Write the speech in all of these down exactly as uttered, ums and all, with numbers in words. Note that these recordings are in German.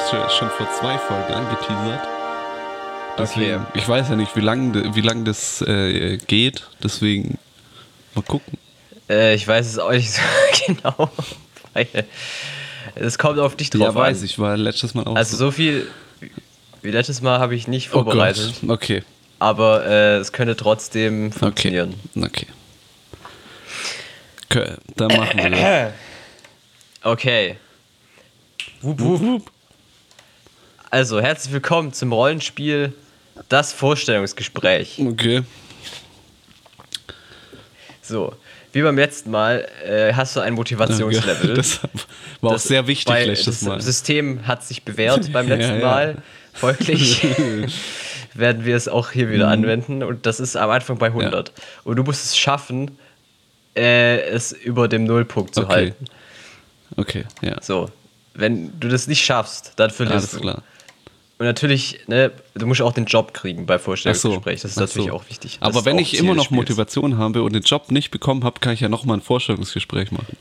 schon schon vor zwei Folgen angeteasert. Deswegen, Okay. ich weiß ja nicht, wie lange wie lang das äh, geht, deswegen mal gucken. Äh, ich weiß es auch nicht so genau, weil es kommt auf dich drauf Ja, an. weiß ich, war letztes Mal auch Also so. so viel wie letztes Mal habe ich nicht Oh vorbereitet, Gott, okay, aber äh, es könnte trotzdem funktionieren. okay. Okay, dann machen wir das. Okay. Wup, wup. Wup, wup. Also, herzlich willkommen zum Rollenspiel Das Vorstellungsgespräch. Okay. So, wie beim letzten Mal äh, hast du ein Motivationslevel. Das war auch Das- sehr wichtig weil letztes das Mal. System hat sich bewährt beim letzten Ja, ja. Mal. Folglich werden wir es auch hier wieder Mhm. anwenden. Und das ist am Anfang bei hundert. Und du musst es schaffen, äh, es über dem Nullpunkt zu Okay. halten. Okay, ja. So, wenn du das nicht schaffst, dann verlierst Alles du. klar. Und natürlich, ne, du musst auch den Job kriegen bei Ach so. Vorstellungsgespräch. Das ist Ach natürlich so. auch wichtig. Das Aber ist wenn auch ich Ziel immer des noch Spiels. Motivation habe und den Job nicht bekommen habe, kann ich ja nochmal ein Vorstellungsgespräch machen.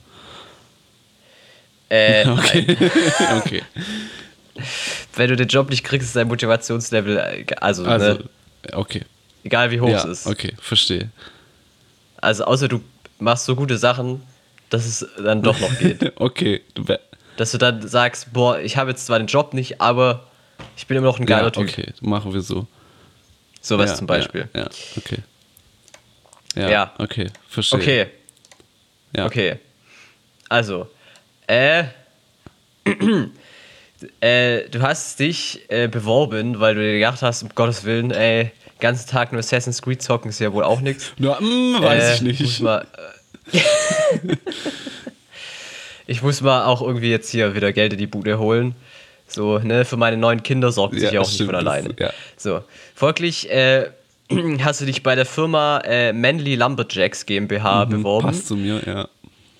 Äh, Okay. okay. wenn du den Job nicht kriegst, ist dein Motivationslevel, äh, also, Also, ne, okay. egal wie hoch Ja, es ist. okay, verstehe. Also, außer du machst so gute Sachen, dass es dann doch noch geht. Okay. Du wär- Dass du dann sagst, boah, ich habe jetzt zwar den Job nicht, aber ich bin immer noch ein geiler ja, Typ. okay, machen wir so. Sowas ja, zum Beispiel. Ja, ja, okay. Ja, Ja. okay, verstehe. Okay, Ja. okay. Also, äh, äh, du hast dich äh, beworben, weil du dir gedacht hast, um Gottes Willen, ey, ganzen Tag nur Assassin's Creed zocken ist ja wohl auch nichts. Ja, mm, weiß Äh, ich nicht. Muss mal, äh, ich muss mal auch irgendwie jetzt hier wieder Geld in die Bude holen. So, ne, für meine neuen Kinder sorgt sich ja auch stimmt, nicht von das- alleine. Ja. So, folglich äh, hast du dich bei der Firma äh, Manly Lumberjacks GmbH Mhm, beworben, Passt zu mir, ja.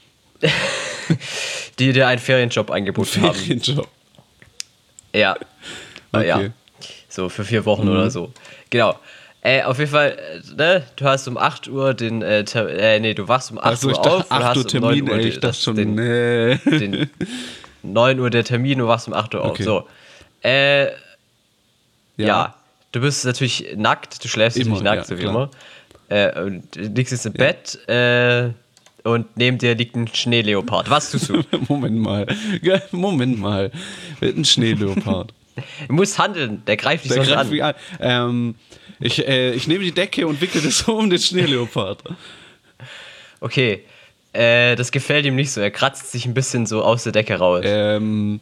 die dir einen Ferienjob angeboten haben. Ferienjob. Ja. Äh, ja. Okay. So, für vier Wochen Mhm. oder so. Genau. Äh, auf jeden Fall, äh, ne, du hast um acht Uhr den, äh, Ter äh, nee, du wachst um acht Also Uhr ich dachte, auf und acht hast Uhr um Termin, neun Uhr ey, die- ich dachte das- schon, den, nee. den neun Uhr der Termin, du wachst um acht Uhr auf. Okay. So. Äh, ja. du bist natürlich nackt, du schläfst Immer, natürlich nackt, ja, so wie klar. immer. Äh, und liegst jetzt im Bett äh, und neben dir liegt ein Schneeleopard. Was tust du? Moment mal. Moment mal. Ein Schneeleopard. Du musst handeln, der greift dich Der sonst greift an. mich an. Ähm, ich, äh, ich nehme die Decke und wickle das so um den Schneeleopard. Okay, äh, das gefällt ihm nicht so. Er kratzt sich ein bisschen so aus der Decke raus. Ähm,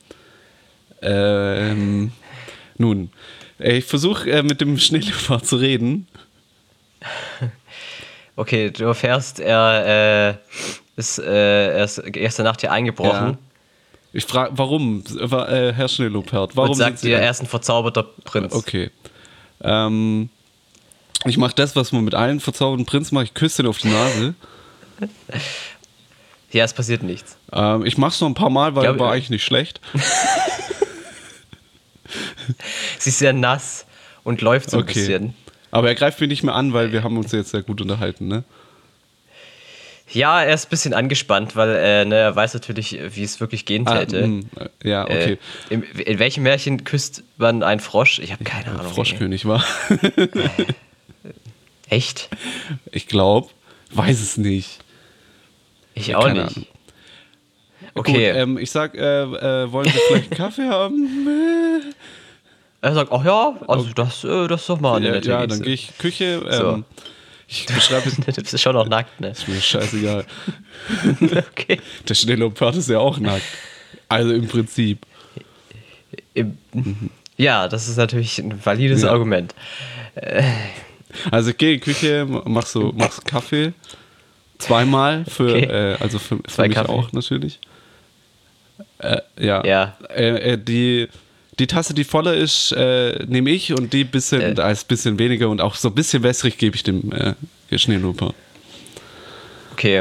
ähm, nun, äh, ich versuche äh, mit dem Schneeleopard zu reden. Okay, du erfährst, er äh, ist, äh, er ist gestern Nacht hier eingebrochen Ja. Ich frage, warum, Wa- äh, Herr Schneeleopard, warum und sagt sind Sie dir, da? er ist ein verzauberter Prinz. Okay. Ähm, ich mache das, was man mit allen verzauberten Prinzen macht. Ich küsse den auf die Nase. Ja, es passiert nichts. Ähm, ich mache es noch ein paar Mal, weil Glaub- war eigentlich nicht schlecht. Sie ist sehr nass und läuft so ein Okay. bisschen. Aber er greift mich nicht mehr an, weil wir haben uns jetzt sehr gut unterhalten, ne? Ja, er ist ein bisschen angespannt, weil äh, ne, er weiß natürlich, wie es wirklich gehen Ah, täte. mm, ja, okay. Äh, in, in welchem Märchen küsst man einen Frosch? Ich habe keine Ahnung. ey. Froschkönig war. Echt? Ich glaube, weiß es nicht. Ich auch Keine nicht. Ahnung. Okay. Gut, ähm, ich sag, äh, äh, wollen Sie vielleicht einen Kaffee haben? Er sagt, ach ja, also das, äh, das ist doch mal eine ja, nette ja, Geste. dann gehe ich Küche. Ähm, So. Ich beschreibe es. Du bist schon noch nackt, ne? Ist mir scheißegal. Okay. Der Schneeleopard ist ja auch nackt. Also im Prinzip. Im, ja, das ist natürlich ein valides Ja. Argument. Also ich gehe in die Küche, mach so, mach so Kaffee. Zweimal für, Okay. äh, also für, für Zwei mich Kaffee. auch natürlich. Äh, ja. Ja. Äh, äh, die, die Tasse, die voller ist, äh, nehme ich und die bisschen, Äh. als bisschen weniger und auch so ein bisschen wässrig gebe ich dem äh, Schneeluper. Okay.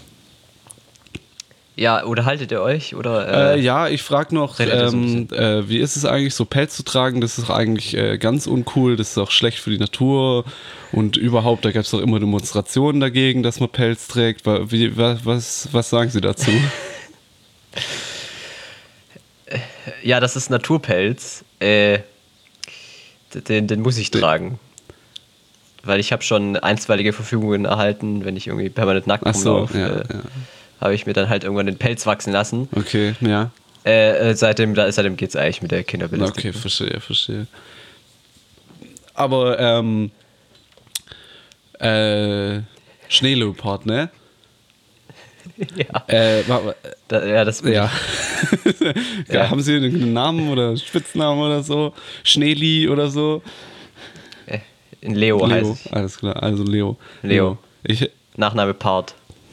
Ja, oder haltet ihr euch? Oder, Äh, äh, ja, ich frage noch, redet ihr so ein ähm, äh, wie ist es eigentlich, so Pelz zu tragen? Das ist eigentlich äh, ganz uncool, das ist auch schlecht für die Natur und überhaupt, da gab es auch immer Demonstrationen dagegen, dass man Pelz trägt. Wa- Wie, wa- was, was sagen Sie dazu? Ja, das ist Naturpelz. Äh, den, den muss ich tragen. Weil ich habe schon einstweilige Verfügungen erhalten, wenn ich irgendwie permanent nackt Ach so, rumlaufe. ja, äh, ja. Habe ich mir dann halt irgendwann den Pelz wachsen lassen. Okay, ja. Äh, äh, seitdem da, seitdem geht es eigentlich mit der Kinderbelästigung. Okay, verstehe, verstehe. Aber, ähm, äh, Schneeleopard, ne? Ja. Äh, wa- wa- Da, ja, das bin ja. Ja. ja. Haben Sie einen Namen oder Spitznamen oder so? Schneeli oder so? ich. In Leo, heiße Leo, ich. alles klar, also Leo. Leo. Ich, Nachname Part.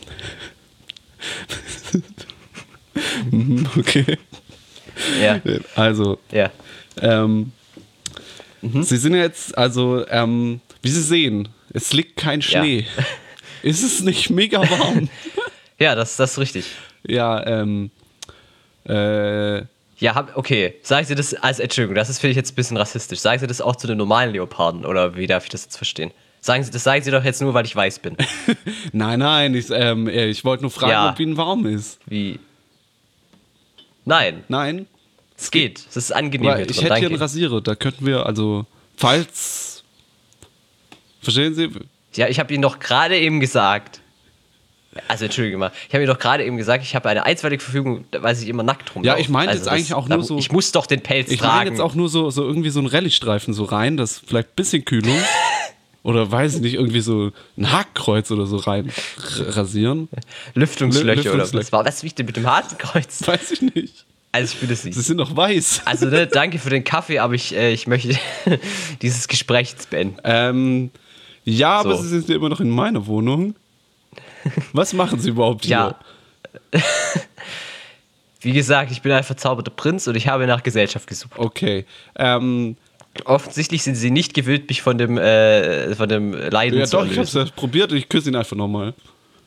mhm, okay. Ja. Also, Ja. ähm, Mhm. Sie sind jetzt, also, ähm, wie Sie sehen, es liegt kein Schnee. Ist es nicht mega warm? Ja, das, das ist richtig. ja, ähm, äh, Ja, hab, okay. Sagen Sie das als Entschuldigung, das ist, finde ich, jetzt ein bisschen rassistisch. Sagen Sie das auch zu den normalen Leoparden oder wie darf ich das jetzt verstehen? Sagen Sie, das sagen Sie doch jetzt nur, weil ich weiß bin. nein, nein, ich, ähm, ich wollte nur fragen, Ja. ob Ihnen warm ist. Wie? Nein, Nein? es geht. Es ist angenehm Weil hier ich drin, hätte hier danke. einen Rasierer, da könnten wir, also, falls. Verstehen Sie? Ja, ich habe Ihnen doch gerade eben gesagt. Also, entschuldige mal. Ich habe Ihnen doch gerade eben gesagt, ich habe eine einstweilige Verfügung, weil ich immer nackt rumlaufe. Ja, ich meinte also jetzt eigentlich auch nur so- Ich muss doch den Pelz Ich tragen. meine jetzt auch nur so, so irgendwie so einen Rallye-Streifen so rein, das vielleicht ein bisschen Kühlung. Oder weiß ich nicht, irgendwie so ein Hakenkreuz oder so rein r- rasieren. Lüftungslöcher Lü- oder Lüftungslöcher. was war das wichtig mit dem Hakenkreuz? Weiß ich nicht. Also, ich bin es nicht. Sie sind doch weiß. Also, ne, danke für den Kaffee, aber ich, äh, ich möchte dieses Gespräch jetzt beenden. Ähm, ja, aber So. Sie sind ja immer noch in meiner Wohnung. Was machen Sie überhaupt hier? Ja. Wie gesagt, ich bin ein verzauberter Prinz und ich habe nach Gesellschaft gesucht. Okay. Ähm, Offensichtlich sind sie nicht gewillt, mich von dem, äh, von dem Leiden ja zu doch, ich hab's erlösen. ja probiert und ich küsse ihn einfach nochmal.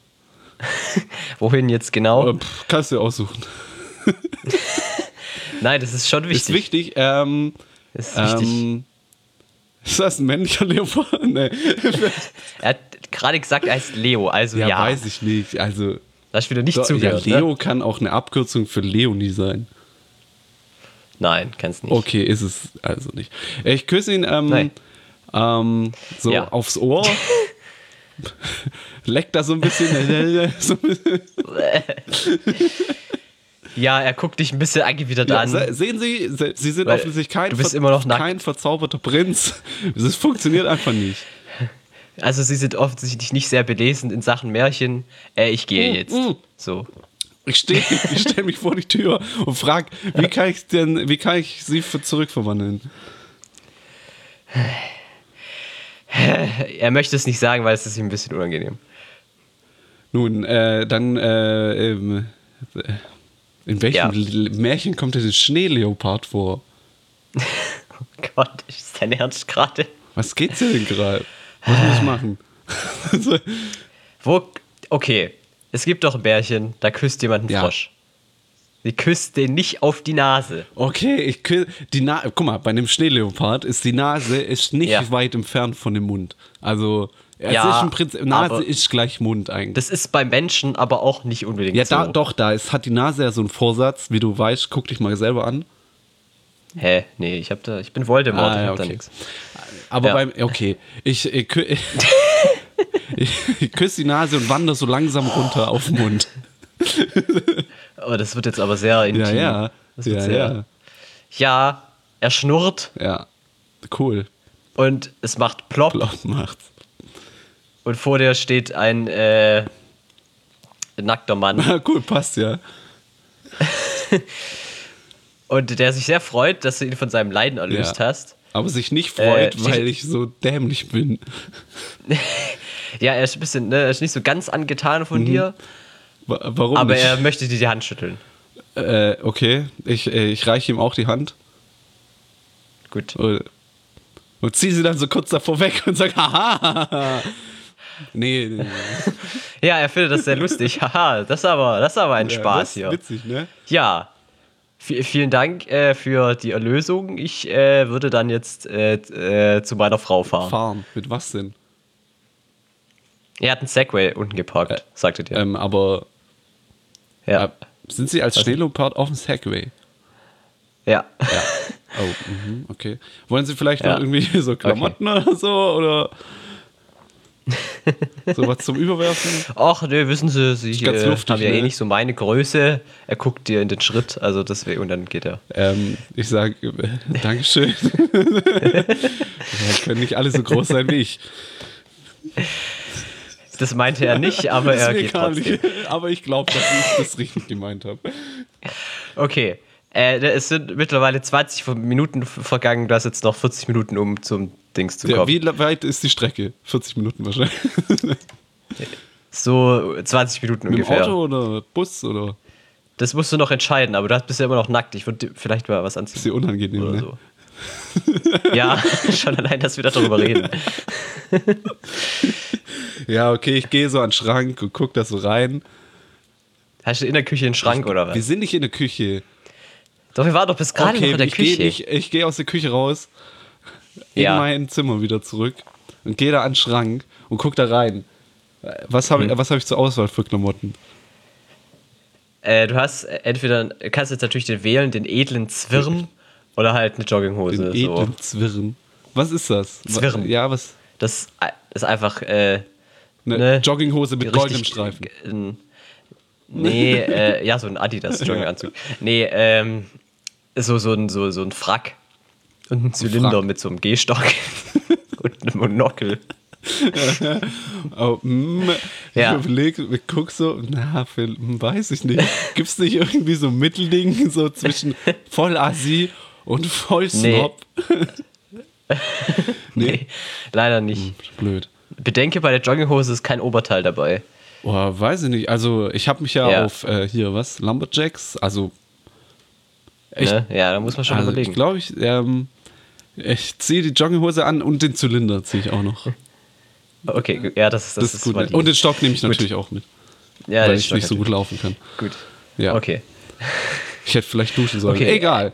Wohin jetzt genau? Äh, pff, kannst du dir aussuchen. Nein, das ist schon Ist wichtig. wichtig. Ähm, Das ist wichtig. ähm, ist das ein männlicher Leopard? Nee. Er hat gerade gesagt, er heißt Leo, also ja. Ja, weiß ich nicht. Also, Da hast du wieder nicht so, ja, zugehört. Leo Ne? kann auch eine Abkürzung für Leonie sein. Nein, kannst nicht. Okay, ist es also nicht. Ich küsse ihn ähm, Nein. ähm, so Ja. aufs Ohr. Leckt da so ein bisschen. so ein bisschen. Ja, er guckt dich ein bisschen angewidert Ja, an. se- sehen Sie, se- Sie sind Weil offensichtlich kein, du bist ver- immer noch nackt. kein verzauberter Prinz. Das funktioniert einfach nicht. Also sie sind offensichtlich nicht sehr belesen in Sachen Märchen. Äh, ich gehe jetzt. mm. So. Ich stehe ich stell mich vor die Tür und frage, wie kann ich denn, wie kann ich Sie für zurückverwandeln? Er möchte es nicht sagen, weil es ist ihm ein bisschen unangenehm. Nun, äh, dann, äh, ähm, äh, in welchem Ja. L- Märchen kommt denn der Schneeleopard vor? Oh Gott, ist dein Ernst gerade? Was geht's denn gerade? Was muss ich machen? Also, Wo? Okay, es gibt doch ein Bärchen, da küsst jemand einen Ja. Frosch. Sie küsst den nicht auf die Nase. okay, ich kü- die Na guck mal, bei einem Schneeleopard ist die Nase ist nicht Ja. weit entfernt von dem Mund. Also, es Ja, ist im Prinzip, Nase aber- ist gleich Mund eigentlich. Das ist beim Menschen aber auch nicht unbedingt Ja, so. da, doch, da ist, hat die Nase ja so einen Vorsatz, wie du weißt, guck dich mal selber an. Hä? Nee, ich, hab da, ich bin Voldemort, Ah, ich ja, hab da okay. nichts. Aber Ja. beim, okay, ich, ich, kü- ich, ich küsse die Nase und wandere so langsam runter auf den Mund. Oh, das wird jetzt aber sehr intim. Ja, ja. Das wird Ja, sehr, ja. ja, er schnurrt Ja, cool. und es macht plopp. Laut macht's. Und vor dir steht ein äh, nackter Mann. cool, passt ja. Und der sich sehr freut, dass du ihn von seinem Leiden erlöst Ja. hast. Aber sich nicht freut, Äh, weil ich so dämlich bin. Ja, er ist ein bisschen, ne, er ist nicht so ganz angetan von dir, Wa- Warum aber nicht? er möchte dir die Hand schütteln. Äh, okay, ich, äh, ich reiche ihm auch die Hand Gut. und, und ziehe sie dann so kurz davor weg und sage, haha. Nee, nee, nee. Ja, er findet das sehr lustig. Haha, das ist aber, das ist aber ein Ja, Spaß das ist hier. witzig, ne? Ja, v vielen Dank äh, für die Erlösung. Ich äh, würde dann jetzt äh, äh, zu meiner Frau fahren. Fahren. Mit was denn? Er hat einen Segway unten geparkt, sagte dir. Ähm, aber ja. äh, sind Sie als Schneeleopard auf dem Segway? Ja. Ja. Oh, mhm, okay. Wollen Sie vielleicht Ja. noch irgendwie so Klamotten okay. oder so? Oder sowas zum Überwerfen? Ach, ne, wissen Sie, Sie Ganz äh, luftig, haben ja ne? eh nicht so meine Größe. Er guckt dir in den Schritt, also deswegen, und dann geht er. Ähm, ich sage, äh, Dankeschön. Ja, können nicht alle so groß sein wie ich. Das meinte er nicht, aber Das er mir geht gar trotzdem. nicht. Aber ich glaube, dass ich das richtig gemeint habe. Okay. Äh, es sind mittlerweile zwanzig Minuten vergangen. Du hast jetzt noch vierzig Minuten, um zum Dings zu Ja, kommen. wie weit ist die Strecke? vierzig Minuten wahrscheinlich. So zwanzig Minuten Mit dem ungefähr. Auto oder Bus oder? Das musst du noch entscheiden, aber du bist ja immer noch nackt. Ich würde vielleicht mal was Ist anziehen. dir unangenehm, Oder ne? so. Ja, schon allein, dass wir darüber reden. Ja, okay, ich gehe so an den Schrank und guck da so rein. Hast du in der Küche einen Schrank oder was? Wir sind nicht in der Küche. Doch, wir waren doch bis gerade Okay, noch in der ich gehe Küche. nicht, ich gehe aus der Küche raus, in Ja. mein Zimmer wieder zurück und gehe da an den Schrank und guck da rein. Was habe Mhm. was hab ich zur Auswahl für Klamotten? Äh, du hast entweder, du kannst jetzt natürlich den wählen, den edlen Zwirn oder halt eine Jogginghose. Den edlen So. Zwirn. Was ist das? Zwirn. Ja, was? Das ist einfach äh, Eine Ne? Jogginghose mit richtig, goldenem Streifen. äh, n- Nee, äh, ja, so ein Adidas-Jogginganzug. Nee, ähm, so, so, ein, so, so ein Frack und ein Zylinder Frack. mit so einem Gehstock und einem Monokel. Oh, mm, Ja. Ich überlege, ich guck so, na, für, hm, weiß ich nicht. Gibt es nicht irgendwie so ein Mittelding so zwischen voll Assi und voll Snob? Nee, leider nicht. Blöd. Bedenke, bei der Jogginghose ist kein Oberteil dabei. Boah, weiß ich nicht. Also, ich habe mich ja, Ja. auf äh, hier, was? Lumberjacks? Also, ich, Ne? Ja, da muss man schon also überlegen. ich glaube, ich, ähm, ich ziehe die Jogginghose an und den Zylinder ziehe ich auch noch. Okay, ja, das, das, Das, ist gut. valide. Und den Stock nehme ich Gut. natürlich auch mit, ja, weil das ich ist doch nicht so gut natürlich- laufen kann. Gut. Ja. Okay. Ich hätte vielleicht duschen sollen. Okay. Egal.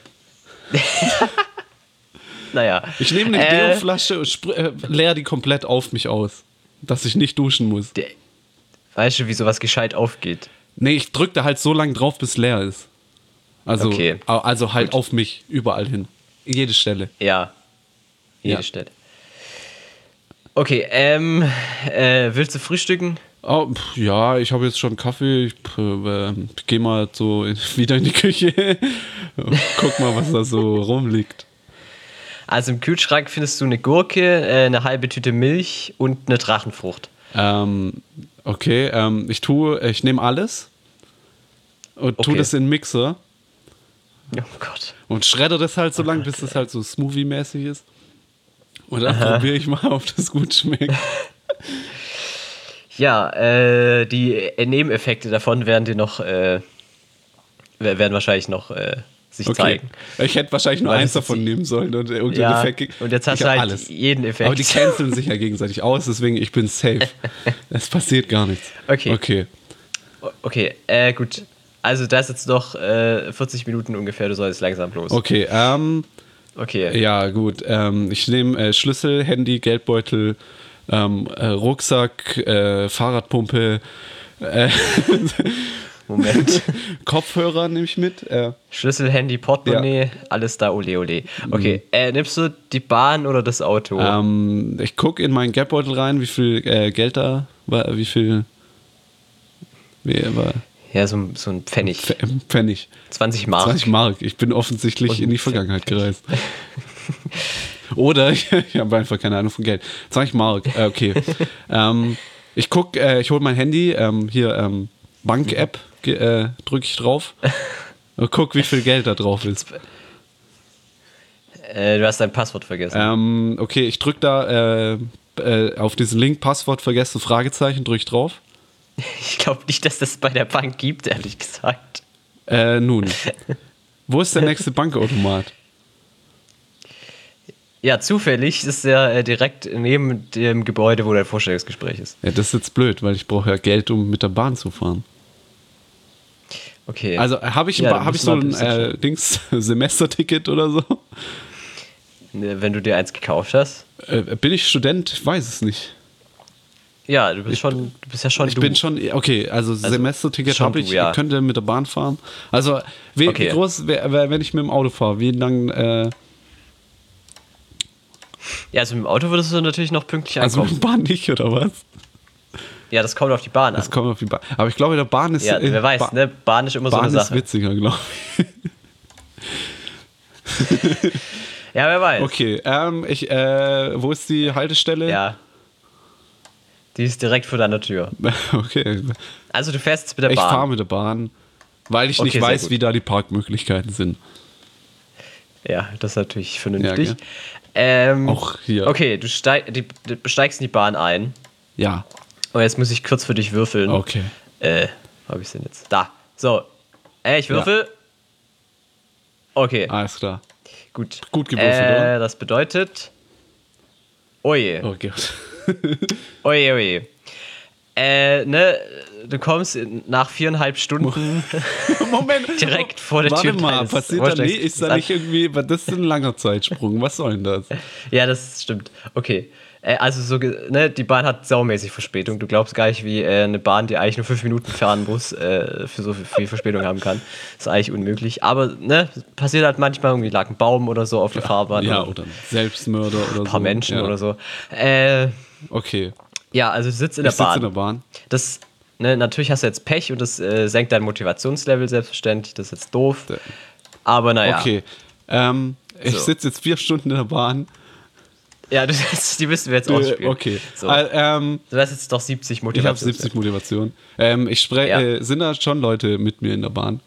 Naja. Ich nehme eine Äh, Deo-Flasche und spr- äh, leer die komplett auf mich aus, dass ich nicht duschen muss. der- Weißt du, wie sowas gescheit aufgeht? Nee, ich drücke da halt so lange drauf, bis leer ist. Also, Okay. au- also halt auf mich, überall hin. Jede Stelle. Ja. Jede Ja. Stelle. Okay, ähm, äh, willst du frühstücken? Oh, pf, ja, ich habe jetzt schon Kaffee. Ich äh, gehe mal so in, wieder in die Küche. Guck mal, was da so rumliegt. Also im Kühlschrank findest du eine Gurke, äh, eine halbe Tüte Milch und eine Drachenfrucht. Ähm, okay, ähm, ich tue, ich nehme alles und tue Okay. das in den Mixer Oh Gott. und schredder das halt so lang, bis es halt so Smoothie-mäßig ist. Und dann probiere ich mal, ob das gut schmeckt. Ja, äh, die Nebeneffekte davon werden dir noch, äh, werden wahrscheinlich noch äh, sich Okay. zeigen. Ich hätte wahrscheinlich nur Weil eins das ist davon die- nehmen sollen und irgendeinen Ja, Effekt. und jetzt hast Ich du hab halt jeden Effekt. Aber die canceln sich ja gegenseitig aus, deswegen ich bin safe. Es passiert gar nichts. Okay. Okay. Okay, äh, gut. Also da ist jetzt noch äh, vierzig Minuten ungefähr, du sollst langsam los. Okay, ähm, Okay. ja gut. Ähm, ich nehme äh, Schlüssel, Handy, Geldbeutel, ähm, äh, Rucksack, äh, Fahrradpumpe, äh, Moment. Kopfhörer nehme ich mit. Äh, Schlüssel, Handy, Portemonnaie, alles da, ole ole. Okay, äh, nimmst du die Bahn oder das Auto? ähm, ich gucke in meinen Geldbeutel rein, wie viel äh, Geld da war, wie viel wie, war, Ja, so, ein- so ein Pfennig. Pf- ähm, Pfennig. zwanzig Mark. zwanzig Mark. Ich bin offensichtlich Und in die ein Vergangenheit gereist. Oder ich, ich habe einfach keine Ahnung von Geld. zwanzig Mark, äh, okay. ähm, ich guck, äh, ich hole mein Handy, ähm, hier ähm, Bank-App, äh, drücke ich drauf und guck, wie viel Geld da drauf ist. Äh, du hast dein Passwort vergessen. Ähm, okay, ich drücke da äh, äh, auf diesen Link, Passwort vergessen, Fragezeichen, drücke ich drauf. Ich glaube nicht, dass das bei der Bank gibt, ehrlich gesagt. Äh, nun, wo ist der nächste Bankautomat? Ja, zufällig ist er äh, direkt neben dem Gebäude, wo dein Vorstellungsgespräch ist. Ja, das ist jetzt blöd, weil ich brauche ja Geld, um mit der Bahn zu fahren. Okay. Also habe ich, ein Ja, Ba- dann hab ich müssen so wir ein ein bisschen äh, Dings Semesterticket oder so? Ne, wenn du dir eins gekauft hast. Äh, bin ich Student? Ich weiß es nicht. Ja, du bist Ich- schon, du bist ja schon Ich du. bin schon, okay, also, Semesterticket schon habe ich, du, ja. ich könnte mit der Bahn fahren. Also, wie, Okay. wie groß, wär- wär- wenn ich mit dem Auto fahre, wie lang, äh, Ja, also mit dem Auto würdest du natürlich noch pünktlich also ankommen. mit der Bahn nicht, oder was? Ja, das kommt auf die Bahn an. Das kommt auf die Bahn. Aber ich glaube, der Bahn ist, Ja, äh, wer weiß, Ba- ne? Bahn ist immer so Bahn eine ist Sache. witziger, glaube ich. Ja, wer weiß. Okay, ähm, ich, äh, wo ist die Haltestelle? Ja. Die ist direkt vor deiner Tür. Okay, Also du fährst jetzt mit der ich Bahn. fahre mit der Bahn, weil ich Okay, nicht sehr weiß, gut. wie da die Parkmöglichkeiten sind. Ja, das ist natürlich vernünftig. Ja, ähm, Auch hier. Okay, du, steig, die, du steigst in die Bahn ein. Ja, Und jetzt muss ich kurz für dich würfeln. okay. Äh, wo hab ich denn jetzt? Da. So. Äh, ich würfel. Okay, Alles klar. gut. Gut gewürfelt, äh, oder? Das bedeutet. Oje. Oh Gott. Oje, oje. Äh, ne, du kommst in, nach viereinhalb Stunden Moment. direkt vor der Warte Tür. mal, deines passiert da Vorstellungs- nee, ist da nicht irgendwie, das ist ein langer Zeitsprung. Was soll denn das? Ja, das stimmt. Okay. Äh, also, so, ge- ne, die Bahn hat saumäßig Verspätung. Du glaubst gar nicht, wie äh, eine Bahn, die eigentlich nur fünf Minuten fahren muss, äh, für so viel, viel Verspätung haben kann. Das ist eigentlich unmöglich. Aber, ne, passiert halt manchmal, irgendwie lag ein Baum oder so auf der Fahrbahn. Ja, oder oder ein Selbstmörder oder so. ein paar Menschen ja. oder so. Äh, Okay. ja, also du sitzt in Ich der sitze Bahn. in der Bahn. Das, ne, natürlich hast du jetzt Pech und das äh, senkt dein Motivationslevel selbstverständlich. Das ist jetzt doof. Aber naja. Okay. Ähm, ich So. sitze jetzt vier Stunden in der Bahn. Ja, das, die müssen wir jetzt Äh, ausspielen. Okay. So. Äh, ähm, Du hast jetzt doch siebzig ich habe Motivation. siebzig Motivation. Ähm, ich spreche, Ja. äh, sind da schon Leute mit mir in der Bahn?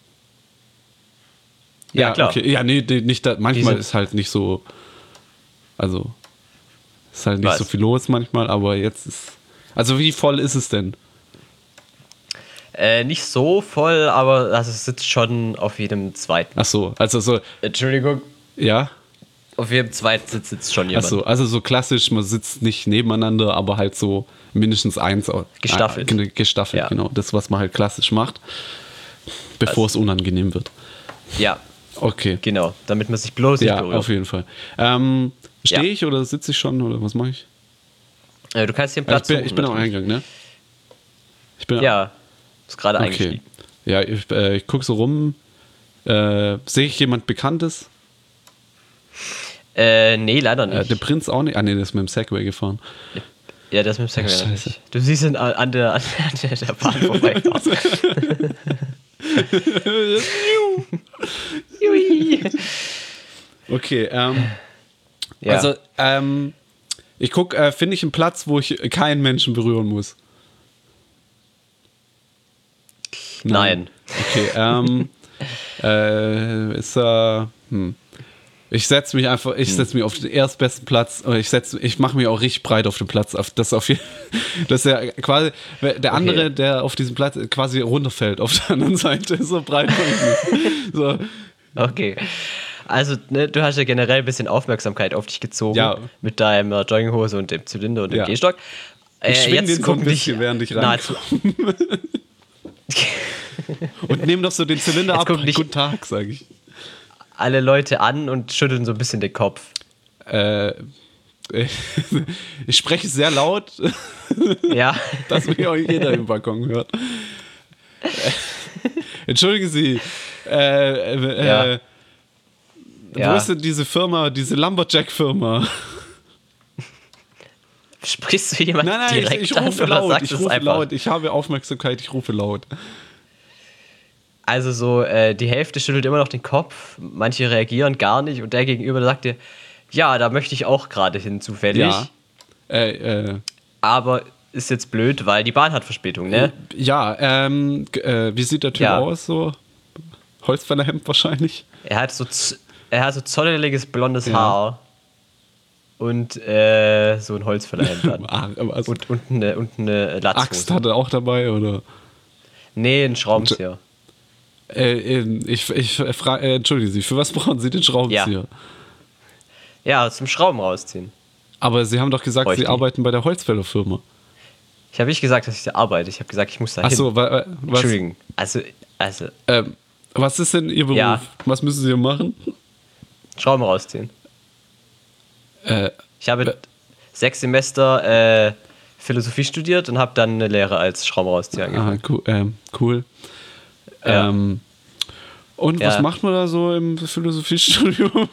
Ja, klar. Okay. Ja, nee, die, nicht da, manchmal sind- ist halt nicht so, also ist halt nicht Was? so viel los manchmal, aber jetzt ist, also wie voll ist es denn? Äh, nicht so voll, aber also es sitzt schon auf jedem zweiten. Ach so, also so, Entschuldigung. ja, Auf jedem zweiten Sitz sitzt schon ach jemand. so, also so klassisch, man sitzt nicht nebeneinander, aber halt so mindestens eins. au- Gestaffelt. Äh, gestaffelt, Ja. genau. Das, was man halt klassisch macht, bevor es unangenehm wird. Ja, Okay. genau. Damit man sich bloß nicht Ja, berührt. auf jeden Fall. Ähm, Stehe Ja. ich oder sitze ich schon oder was mache ich? Äh, du kannst hier einen Ah, ich Platz bin, suchen, ich bin am natürlich. Eingang, ne? Ich bin Ja, ist gerade Okay. eingestiegen. Ja, ich, äh, ich gucke so rum. Äh, sehe ich jemand Bekanntes? Äh, nee, leider Äh, nicht. der Prinz auch nicht? Ah, nee, der ist mit dem Segway gefahren. ja, das mit dem Segway Ach, nicht. scheiße. Du siehst ihn an an der, an der, der Bahn vorbeifahren. Jui. Okay, ähm, Ja. also, ähm, ich gucke, äh, finde ich einen Platz, wo ich keinen Menschen berühren muss? Nein. Okay, ähm, äh, ist da, hm. Ich setze mich einfach, ich setze mich auf den erstbesten Platz und ich setze, ich mache mich auch richtig breit auf den Platz. Auf, das, auf, das ist ja quasi, der andere, der auf diesem Platz quasi runterfällt auf der anderen Seite, so breit mache ich mich. So, Okay. Also, ne, du hast ja generell ein bisschen Aufmerksamkeit auf dich gezogen. Ja. Mit deiner Jogginghose und dem Zylinder und dem Ja. Gehstock. Äh, ich schwing den so ein bisschen, während ich nahezu, reinkomme. Und nehme doch so den Zylinder Jetzt ab. guck nicht- Guten Tag, sage ich. alle Leute an und schütteln so ein bisschen den Kopf. Äh, ich spreche sehr laut, Ja. dass mich auch jeder im Balkon hört. Entschuldigen Sie, äh, äh, Ja. äh, wo Ja. ist denn diese Firma, diese Lumberjack-Firma? Sprichst du jemand Nein, nein, ich, direkt ich an rufe oder laut, sagst ich es rufe einfach? laut, ich habe Aufmerksamkeit, ich rufe laut. Also so, äh, die Hälfte schüttelt immer noch den Kopf, manche reagieren gar nicht und der Gegenüber sagt dir, ja, da möchte ich auch gerade hin, zufällig. Ja. Äh, äh, Aber ist jetzt blöd, weil die Bahn hat Verspätung, ne? ja, ähm, g- äh, wie sieht der Typ Ja. aus? So Holzfällerhemd wahrscheinlich. Er hat so, z- er hat so zotteliges blondes Ja. Haar und äh, so ein Holzfällerhemd an. Ah, aber also, und, und eine, und eine Latzhose. Axt hat er auch dabei, oder? Nee, ein Schraubenzieher. Äh, ähm, ich ich frage, äh, entschuldigen Sie, für was brauchen Sie den Schraubenzieher? Ja, zum Schrauben rausziehen. Aber Sie haben doch gesagt, Bräuchte Sie ich. arbeiten bei der Holzfällerfirma. Ich habe nicht gesagt, dass ich da arbeite. Ich habe gesagt, ich muss da hin. Achso, wa, wa- was, Entschuldigung. Also, also, ähm, was ist denn Ihr Beruf? Ja. Was müssen Sie hier machen? Schrauben rausziehen. Äh, Ich habe sechs Semester äh, Philosophie studiert und habe dann eine Lehre als Schraubenrauszieher angefangen. Ah, cool. Ähm, cool. Ja. Ähm, und Ja. was macht man da so im Philosophiestudium?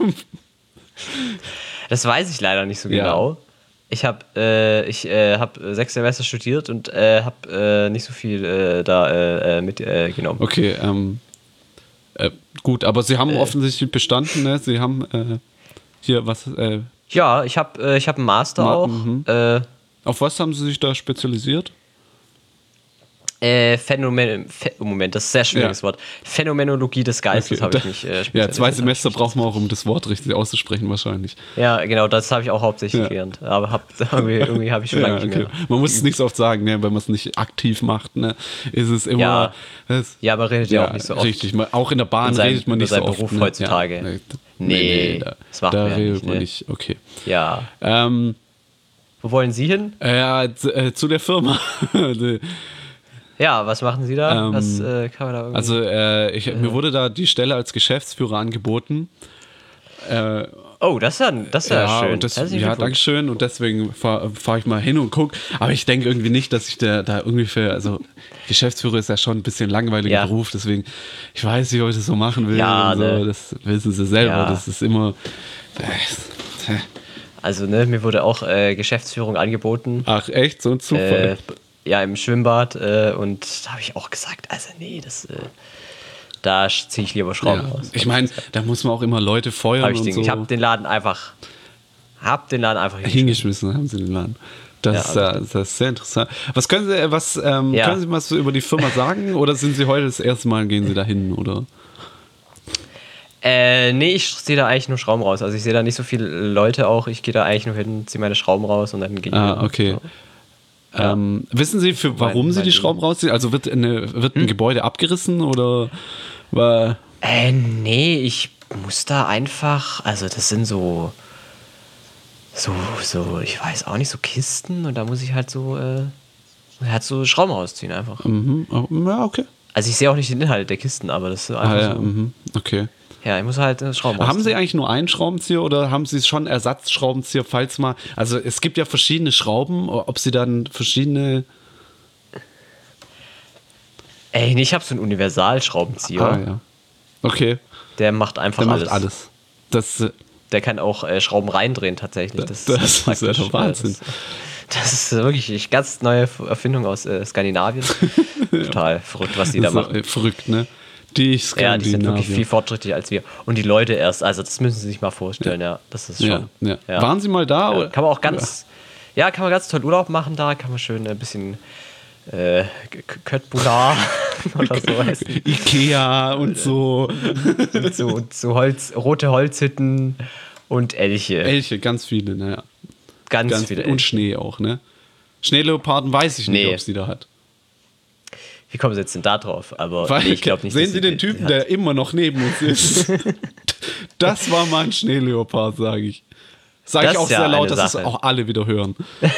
Das weiß ich leider nicht so Ja. genau. Ich habe äh, ich, äh, hab sechs Semester studiert und äh, habe äh, nicht so viel äh, da äh, äh, mitgenommen. Äh, Okay, ähm, äh, gut, aber Sie haben offensichtlich bestanden, ne? Sie haben äh, hier was, äh, Ja, ich habe äh, ich hab einen Master Ma- auch. mhm. Äh, auf was haben Sie sich da spezialisiert? äh, Phänomen, Ph- oh, Moment, das ist ein sehr schwieriges Ja. Wort. Phänomenologie des Geistes Okay, habe ich da- mich äh, Ja, spezialisiert. zwei Semester braucht man auch, um das Wort richtig auszusprechen wahrscheinlich. Ja, genau, das habe ich auch hauptsächlich Ja. gelernt. Aber hab, irgendwie, irgendwie habe ich schon Ja, lange nicht okay. mehr. Man muss es nicht so oft sagen, ne? Wenn man es nicht aktiv macht, ne? Ist es immer. Ja. Das, Ja, aber redet ja auch nicht so oft. Richtig, man, auch in der Bahn In seinem- redet man über nicht so seinen oft. Beruf ne? heutzutage. Ja, nee, Nee, da, das macht da man ja redet nicht, man ne? nicht. Okay. Ja. Ähm, Wo wollen Sie hin? äh, zu, äh, zu der Firma. Ja, was machen Sie da? Ähm, was äh, kann man da irgendwie... Also äh, ich, mir wurde da die Stelle als Geschäftsführer angeboten. Äh, oh, das ist ja, das ist ja, ja, schön. und das, Herzlichen ja, Glückwunsch. danke schön. Und deswegen fahre fahr ich mal hin und gucke. Aber ich denke irgendwie nicht, dass ich da, da irgendwie für, also Geschäftsführer ist ja schon ein bisschen langweiliger Ja. Beruf, deswegen, ich weiß nicht, ob ich das so machen will. Ja, und so. ne. Das wissen sie selber. Ja. Das ist immer. Äh, Also, ne, mir wurde auch äh, Geschäftsführung angeboten. ach, echt? So ein Äh, Zufall. ja, im Schwimmbad. Äh, und da habe ich auch gesagt, also nee, das, äh, da ziehe ich lieber Schrauben Ja. raus. Ich meine, da muss man auch immer Leute feuern Hab ich und den, so. ich habe den Laden einfach, hab den Laden einfach Hingeschmissen haben sie den Laden. Das, Ja, ist, ja, das ist sehr interessant. Was können Sie, äh, was, ähm, Ja. können Sie was so über die Firma sagen? Oder sind Sie heute das erste Mal, gehen Sie da hin? Oder? Äh, nee, ich sehe da eigentlich nur Schrauben raus. Also ich sehe da nicht so viele Leute auch. Ich gehe da eigentlich nur hin, ziehe meine Schrauben raus und dann gehe ich Ah, wieder. okay. Ja. Ähm, wissen Sie, für, warum Mein- Sie mein die Ding. Schrauben rausziehen? Also wird, eine, wird ein Gebäude abgerissen oder war. Äh, nee, ich muss da einfach, also das sind so, so, so, ich weiß auch nicht, so Kisten und da muss ich halt so, äh, halt so Schrauben rausziehen einfach. Mhm, oh, ja, okay. Also ich sehe auch nicht den Inhalt der Kisten, aber das ist Ah, einfach ja, so. mhm, okay. Ja, ich muss halt äh, Schrauben Haben Sie rausziehen. eigentlich nur einen Schraubenzieher oder haben Sie schon Ersatzschraubenzieher, falls mal. Also es gibt ja verschiedene Schrauben, ob Sie dann verschiedene. Ey, nee, ich habe so einen Universalschraubenzieher. Ah, ja. Okay. Der macht einfach Der alles. macht alles. Das, äh, Der kann auch äh, Schrauben reindrehen tatsächlich. Das, Das ist ja praktisch, der Wahnsinn. äh, Das, das ist wirklich eine ganz neue Erfindung aus äh, Skandinavien. Total verrückt, was die da das ist machen. äh, verrückt, ne? Die Ja, die sind wirklich Skandinavier. viel fortschrittlicher als wir. Und die Leute erst, also das müssen Sie sich mal vorstellen, ja. Das ist Ja, schon. ja. Ja. Waren Sie mal da? Ja, oder? kann man auch ganz, ja. kann man ganz toll Urlaub machen da, kann man schön ein bisschen äh, Köttbullar oder so essen. Ikea und so. Und so, und so Holz, rote Holzhütten und Elche. Elche, ganz viele, naja. ganz, Ganz viele Und Elche. Schnee auch, ne? Schneeleoparden weiß ich nicht, Nee. ob sie da hat. Wie kommen Sie jetzt denn da drauf? Aber Weil, nee, ich glaube nicht. sehen dass Sie den die Typen, hat. der immer noch neben uns ist? Das war mal ein Schneeleopard, sage ich. Sage Das ich auch ist ja sehr laut, eine dass es Sache. auch alle wieder hören.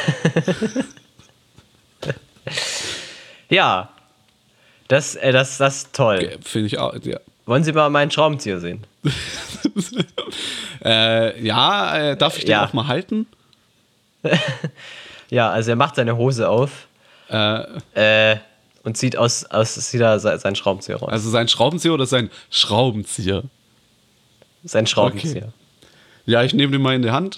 Ja, das, äh, das, das ist toll. Finde ich auch, ja. Wollen Sie mal meinen Schraubenzieher sehen? Äh, ja, äh, darf ich den Ja. auch mal halten? Ja, also er macht seine Hose auf Äh, äh, und zieht aus, aus zieht da se- seinen Schraubenzieher raus. also sein Schraubenzieher oder sein Schraubenzieher? Sein Schraubenzieher. Ja, ich nehme den mal in die Hand.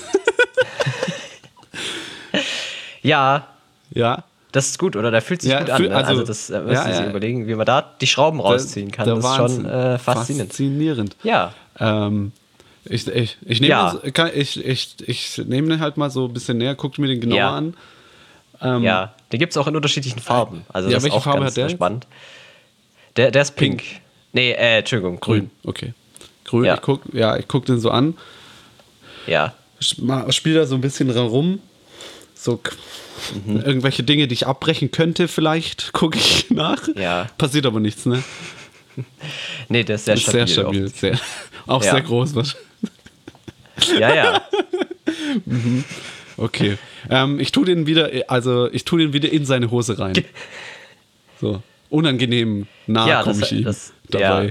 Ja, Ja. das ist gut, oder? Der fühlt sich Ja, gut an. fühl- Ne? Also, also, das äh, müssen ja, Sie sich ja. überlegen, wie man da die Schrauben rausziehen kann. Der Das ist Wahnsinn. schon äh, faszinierend. Faszinierend. Ja, Ähm, ich, ich, ich nehme Ja. das- kann, ich, ich, ich nehme den halt mal so ein bisschen näher, guckt mir den genauer Ja. an. Ähm, ja. Den gibt es auch in unterschiedlichen Farben. Also Ja, das ist welche auch Farbe ganz hat der jetzt? spannend. Der, der ist pink. Nee, äh, Entschuldigung, grün. Okay. Grün, Ja. ich guck, ja, ich guck den so an. Ja. Spiele da so ein bisschen dran rum. So k- Mhm. irgendwelche Dinge, die ich abbrechen könnte, vielleicht gucke ich nach. Ja. Passiert aber nichts, ne? Nee, der ist sehr Ist stabil. sehr stabil. Sehr, auch Ja. sehr groß. Was? Ja, ja. Okay. Ähm, ich tue den wieder, also ich tue den wieder in seine Hose rein. So. Unangenehm nah Ja, komme das- ich ihm das- dabei.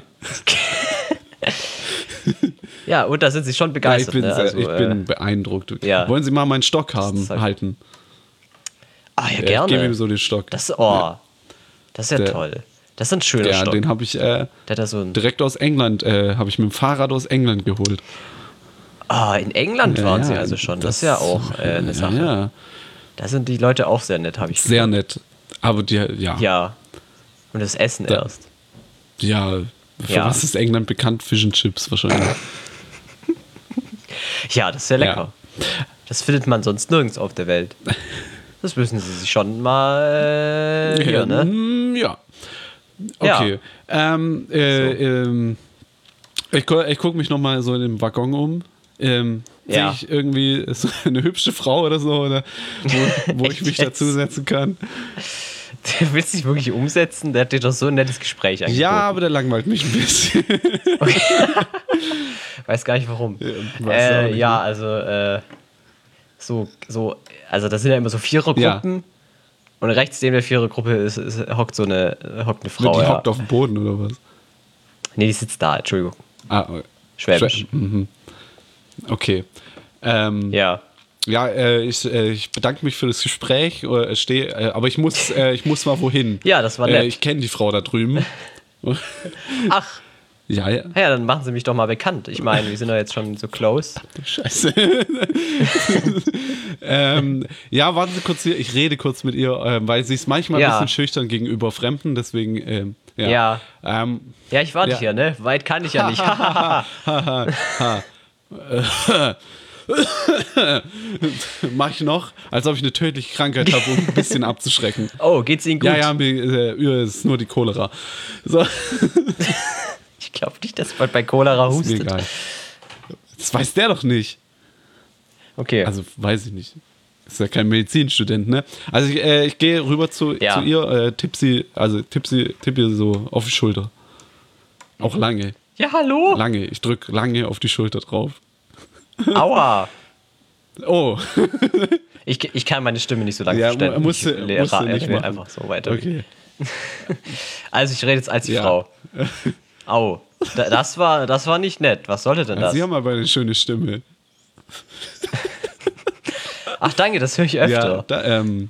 Ja, und da sind Sie schon Ja, ich begeistert. bin, ne? sehr, also, ich äh, bin beeindruckt. ja. Wollen Sie mal meinen Stock haben, ist halt- halten? Ah, ja, Äh, gerne. Ich gebe ihm so den Stock. Das, oh, Ja. das ist ja Der- toll. Das ist ein schöner Ja, Stock. den habe ich äh, Der hat da so ein, direkt aus England, äh, habe ich mit dem Fahrrad aus England geholt. ah, in England Ja, waren ja, sie also schon. Das, ist ja auch äh, eine ja, Sache. Ja, Da sind die Leute auch sehr nett, habe ich sehr gehört. nett. Aber die, ja, Ja. Und das Essen Da- erst. ja, für Ja. was ist England bekannt? Fish and Chips wahrscheinlich. Ja, das ist sehr lecker. Das findet man sonst nirgends auf der Welt. Das müssen sie sich schon mal äh, hier, ne? Mm, Ja. Okay. Ähm, äh, ähm, ich gu- ich gucke mich nochmal so in dem Waggon um. Ähm, Ja. Sehe ich irgendwie so eine hübsche Frau oder so, oder wo, wo ich mich Echt jetzt? dazusetzen kann? Der will sich wirklich umsetzen. Der hat dir doch so ein nettes Gespräch angeboten. Ja, aber der langweilt mich ein bisschen. Weiß gar nicht warum. Ja, weiß auch äh, nicht, ja ne? also äh, so, so, also das sind ja immer so Vierergruppen. Und rechts neben der Vierergruppe ist, ist, hockt so eine, hockt eine Frau. Die ja. hockt auf dem Boden oder was? Nee, die sitzt da, Entschuldigung. Ah, Schwäbisch. Schwä- mhm. Okay. Ähm, Ja. Ja, äh, ich, äh, ich bedanke mich für das Gespräch, äh, steh, äh, aber ich muss, äh, ich muss mal wohin. Ja, das war Äh, nett. ich kenne die Frau da drüben. Ach, Ja, ja. ja, dann machen sie mich doch mal bekannt. Ich meine, wir sind doch jetzt schon so close. Scheiße. ähm, ja, warten Sie kurz hier. Ich rede kurz mit ihr, ähm, weil sie ist manchmal Ja. ein bisschen schüchtern gegenüber Fremden, deswegen, ähm, ja. Ja. Ähm, Ja, ich warte Ja. hier, ne? Weit kann ich ja nicht. Mach ich noch, als ob ich eine tödliche Krankheit habe, um ein bisschen abzuschrecken. Oh, geht's Ihnen gut? Ja, ja, mir, äh, es ist nur die Cholera. So, Ich glaube nicht, dass man bei Cholera ist mir hustet. egal. Das weiß der doch nicht. Okay. Also, weiß ich nicht. Ist ja kein Medizinstudent, ne? Also, ich, äh, ich gehe rüber zu, Ja. zu ihr, äh, tipp sie, also tipp sie, tipp ihr so auf die Schulter. Auch lange, ja, hallo? lange. Ich drück lange auf die Schulter drauf. Aua. Oh, Ich, ich kann meine Stimme nicht so lange Ja, verstellen. musste- ich lehre- musste nicht rede machen. einfach so weiter. okay. Also ich rede jetzt als die Ja. Frau. Au. Da, das, war, das war nicht nett. Was sollte denn das? Sie haben aber eine schöne Stimme. Ach danke, das höre ich Ja, öfter. da, ähm.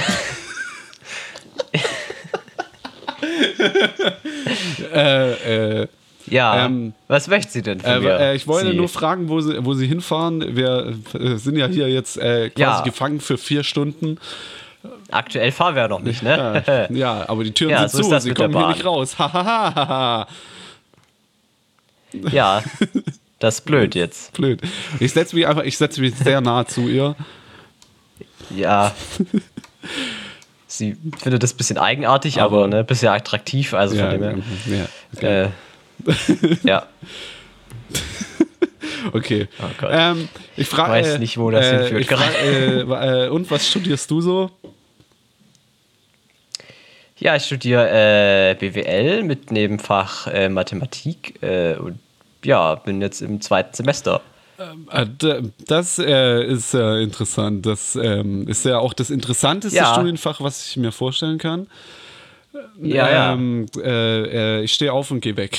äh, äh, Ja. Ähm, Was möchte sie denn von äh, mir? äh, ich wollte sie. nur fragen, wo sie, wo sie hinfahren. Wir äh, sind ja hier jetzt äh, quasi Ja. gefangen für vier Stunden. Aktuell fahren wir ja noch nicht, ne? Ja, ja, aber die Türen Ja, sind so ist zu, das sie mit der kommen hier Bahn. nicht raus. Hahaha. Ja, das ist blöd jetzt. Blöd. Ich setze mich einfach, ich setze mich sehr nah zu ihr. Ja. Sie findet das ein bisschen eigenartig, aber, Aber- ne, ein bisschen attraktiv. Also Ja, von dem her. ja, okay. Äh, ja. Okay. Oh Gott. Ähm, ich frage. Weiß nicht, wo das hinführt Ich frag, äh, wa- äh, und was studierst du so? Ja, ich studiere äh, B W L mit Nebenfach äh, Mathematik äh, und ja, bin jetzt im zweiten Semester. Äh, d- Das äh, ist äh, interessant. Das ähm, ist ja auch das interessanteste Ja. Studienfach, was ich mir vorstellen kann. Ja, ja. ähm, äh, äh, ich stehe auf und gehe weg.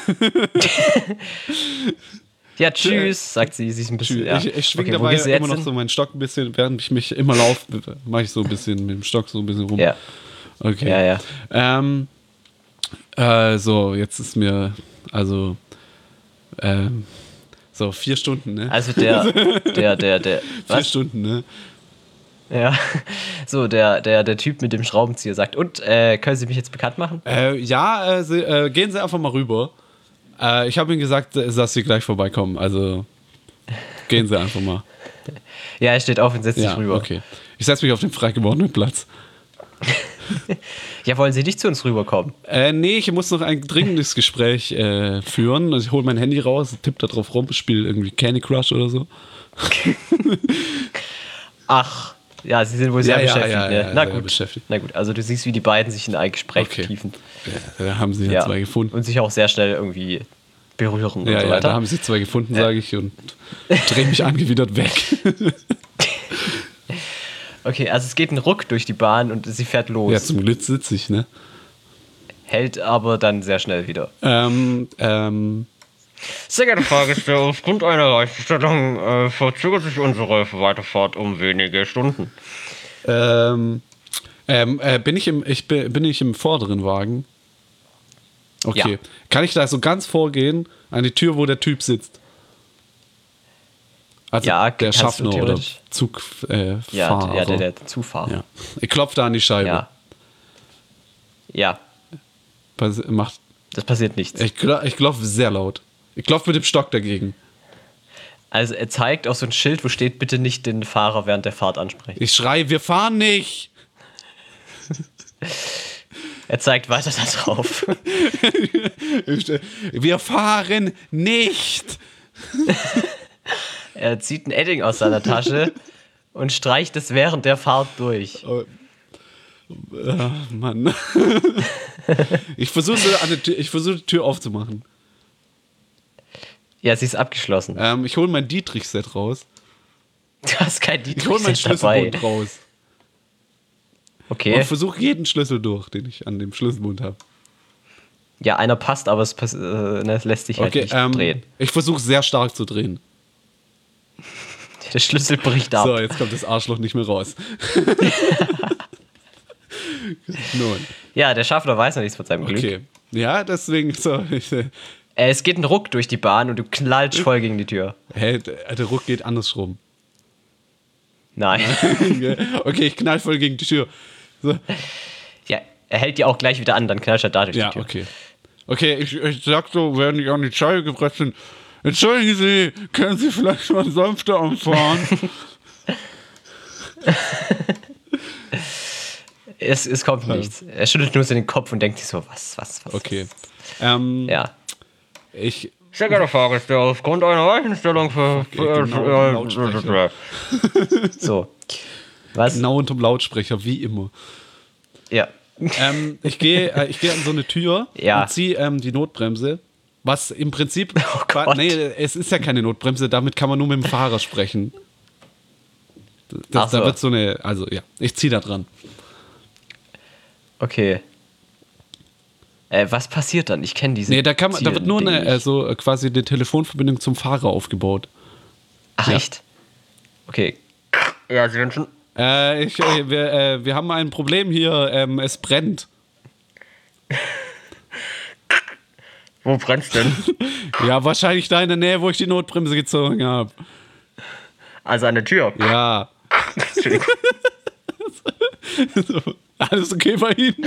Ja, tschüss, sagt sie. Sie ist ein bisschen. Ja. Ich, ich schwinge Okay, wo dabei gehst du immer jetzt noch hin? so meinen Stock ein bisschen, während ich mich immer laufe, mache ich so ein bisschen mit dem Stock so ein bisschen rum. Ja, Okay. ja, ja. Ähm, äh, so, jetzt ist mir, also, ähm, so vier Stunden, ne? Also der, der, der, der. vier Was? Stunden, ne? Ja. So, der, der, der Typ mit dem Schraubenzieher sagt, und äh, können Sie mich jetzt bekannt machen? Äh, ja, äh, sie, äh, gehen Sie einfach mal rüber. Äh, ich habe Ihnen gesagt, äh, dass Sie gleich vorbeikommen, also gehen Sie einfach mal. Ja, er steht auf und setzt Ja, sich rüber. okay. Ich setze mich auf den frei gewordenen Platz. Ja, wollen Sie nicht zu uns rüberkommen? Äh, nee, ich muss noch ein dringendes Gespräch äh, führen. Also ich hole mein Handy raus, tippe da drauf rum, spiele irgendwie Candy Crush oder so. Ach, ja, Sie sind wohl sehr Ja, ja, beschäftigt, ja, ne? ja, Na sehr gut. beschäftigt. Na gut, also du siehst, wie die beiden sich in ein Gespräch Okay. vertiefen. Ja, da haben sie ja, zwei gefunden. Und sich auch sehr schnell irgendwie berühren Ja, und so ja, weiter. da haben sie zwei gefunden, sage ich, und drehe mich angewidert weg. Okay, also es geht ein Ruck durch die Bahn und sie fährt los. Ja, zum Glück sitze ich, ne? Hält aber dann sehr schnell wieder. Ähm, ähm, Sehr geehrte Fahrgäste, aufgrund einer Reichsstellung äh, verzögert sich unsere Weiterfahrt um wenige Stunden. ähm, Ähm, äh, bin ich im, ich bin, bin ich im vorderen Wagen? Okay. Ja. Kann ich da so ganz vorgehen an die Tür, wo der Typ sitzt? Also Ja, der kannst du Schaffner oder theoretisch. Zugfahrer. Äh, Ja, Fahrer. ja, der, der Zufahrer. Ja. Ich klopfe da an die Scheibe. Ja. Ja, Pas- Macht, das passiert nichts. ich klo- ich klopfe sehr laut. Ich klopfe mit dem Stock dagegen. Also er zeigt auf so ein Schild, wo steht, bitte nicht den Fahrer während der Fahrt ansprechen. Ich schreie, wir fahren nicht. Er zeigt weiter da drauf. Wir fahren nicht. Er zieht ein Edding aus seiner Tasche und streicht es während der Fahrt durch. Oh. Ah, Mann. Ich versuche ich versuch, die Tür aufzumachen. Ja, sie ist abgeschlossen. Ähm, ich hole mein Dietrich-Set raus. Du hast kein Ich hole meinen Dietrich dabei. Schlüsselbund raus. Okay. Und versuche jeden Schlüssel durch, den ich an dem Schlüsselbund habe. Ja, einer passt, aber es, pass- äh, ne, es lässt sich halt Okay, nicht ähm, drehen. ich versuche sehr stark zu drehen. Der Schlüssel bricht ab. So, jetzt kommt das Arschloch nicht mehr raus. Nun, Ja, der Schaffner weiß noch nichts von seinem Glück. okay. Ja, deswegen so. Ich, äh, Äh, es geht ein Ruck durch die Bahn und du knallst voll gegen die Tür. hä, der der Ruck geht andersrum. Nein. Okay, ich knall voll gegen die Tür. So. Ja, er hält die auch gleich wieder an, dann knallst du da durch Ja, die Tür. okay. Okay, ich, ich sag so, während ich an die Scheibe gepresst bin, entschuldigen Sie, können Sie vielleicht mal sanfter anfahren? Es, es kommt nichts. Er schüttelt nur so den Kopf und denkt sich so, was, was, was. Okay. Ähm, Ja. ich, Sehr geehrter Fahrgäste, aufgrund einer Weichenstellung für... Okay, genau, Lautsprecher. So. Was? genau unterm Lautsprecher, wie immer. Ja. Ähm, ich gehe äh, ich geh an so eine Tür Ja. und ziehe ähm, die Notbremse. Was im Prinzip. Oh Gott. Nee, es ist ja keine Notbremse, damit kann man nur mit dem Fahrer sprechen. Das, Ach so. Da wird so eine. Also ja, ich ziehe da dran. Okay. Äh, was passiert dann? Ich kenne diese. Nee, da, kann man, da wird nur Zielen- eine, äh, so äh, quasi eine Telefonverbindung zum Fahrer aufgebaut. Ach, ja. echt? Okay. Ja, Sie sind schon. Äh, ich, äh, wir, äh, wir haben ein Problem hier, ähm, es brennt. Wo brennt's denn? Ja, wahrscheinlich da in der Nähe, wo ich die Notbremse gezogen habe. Also an der Tür. Ja. Entschuldigung. So, alles okay bei Ihnen?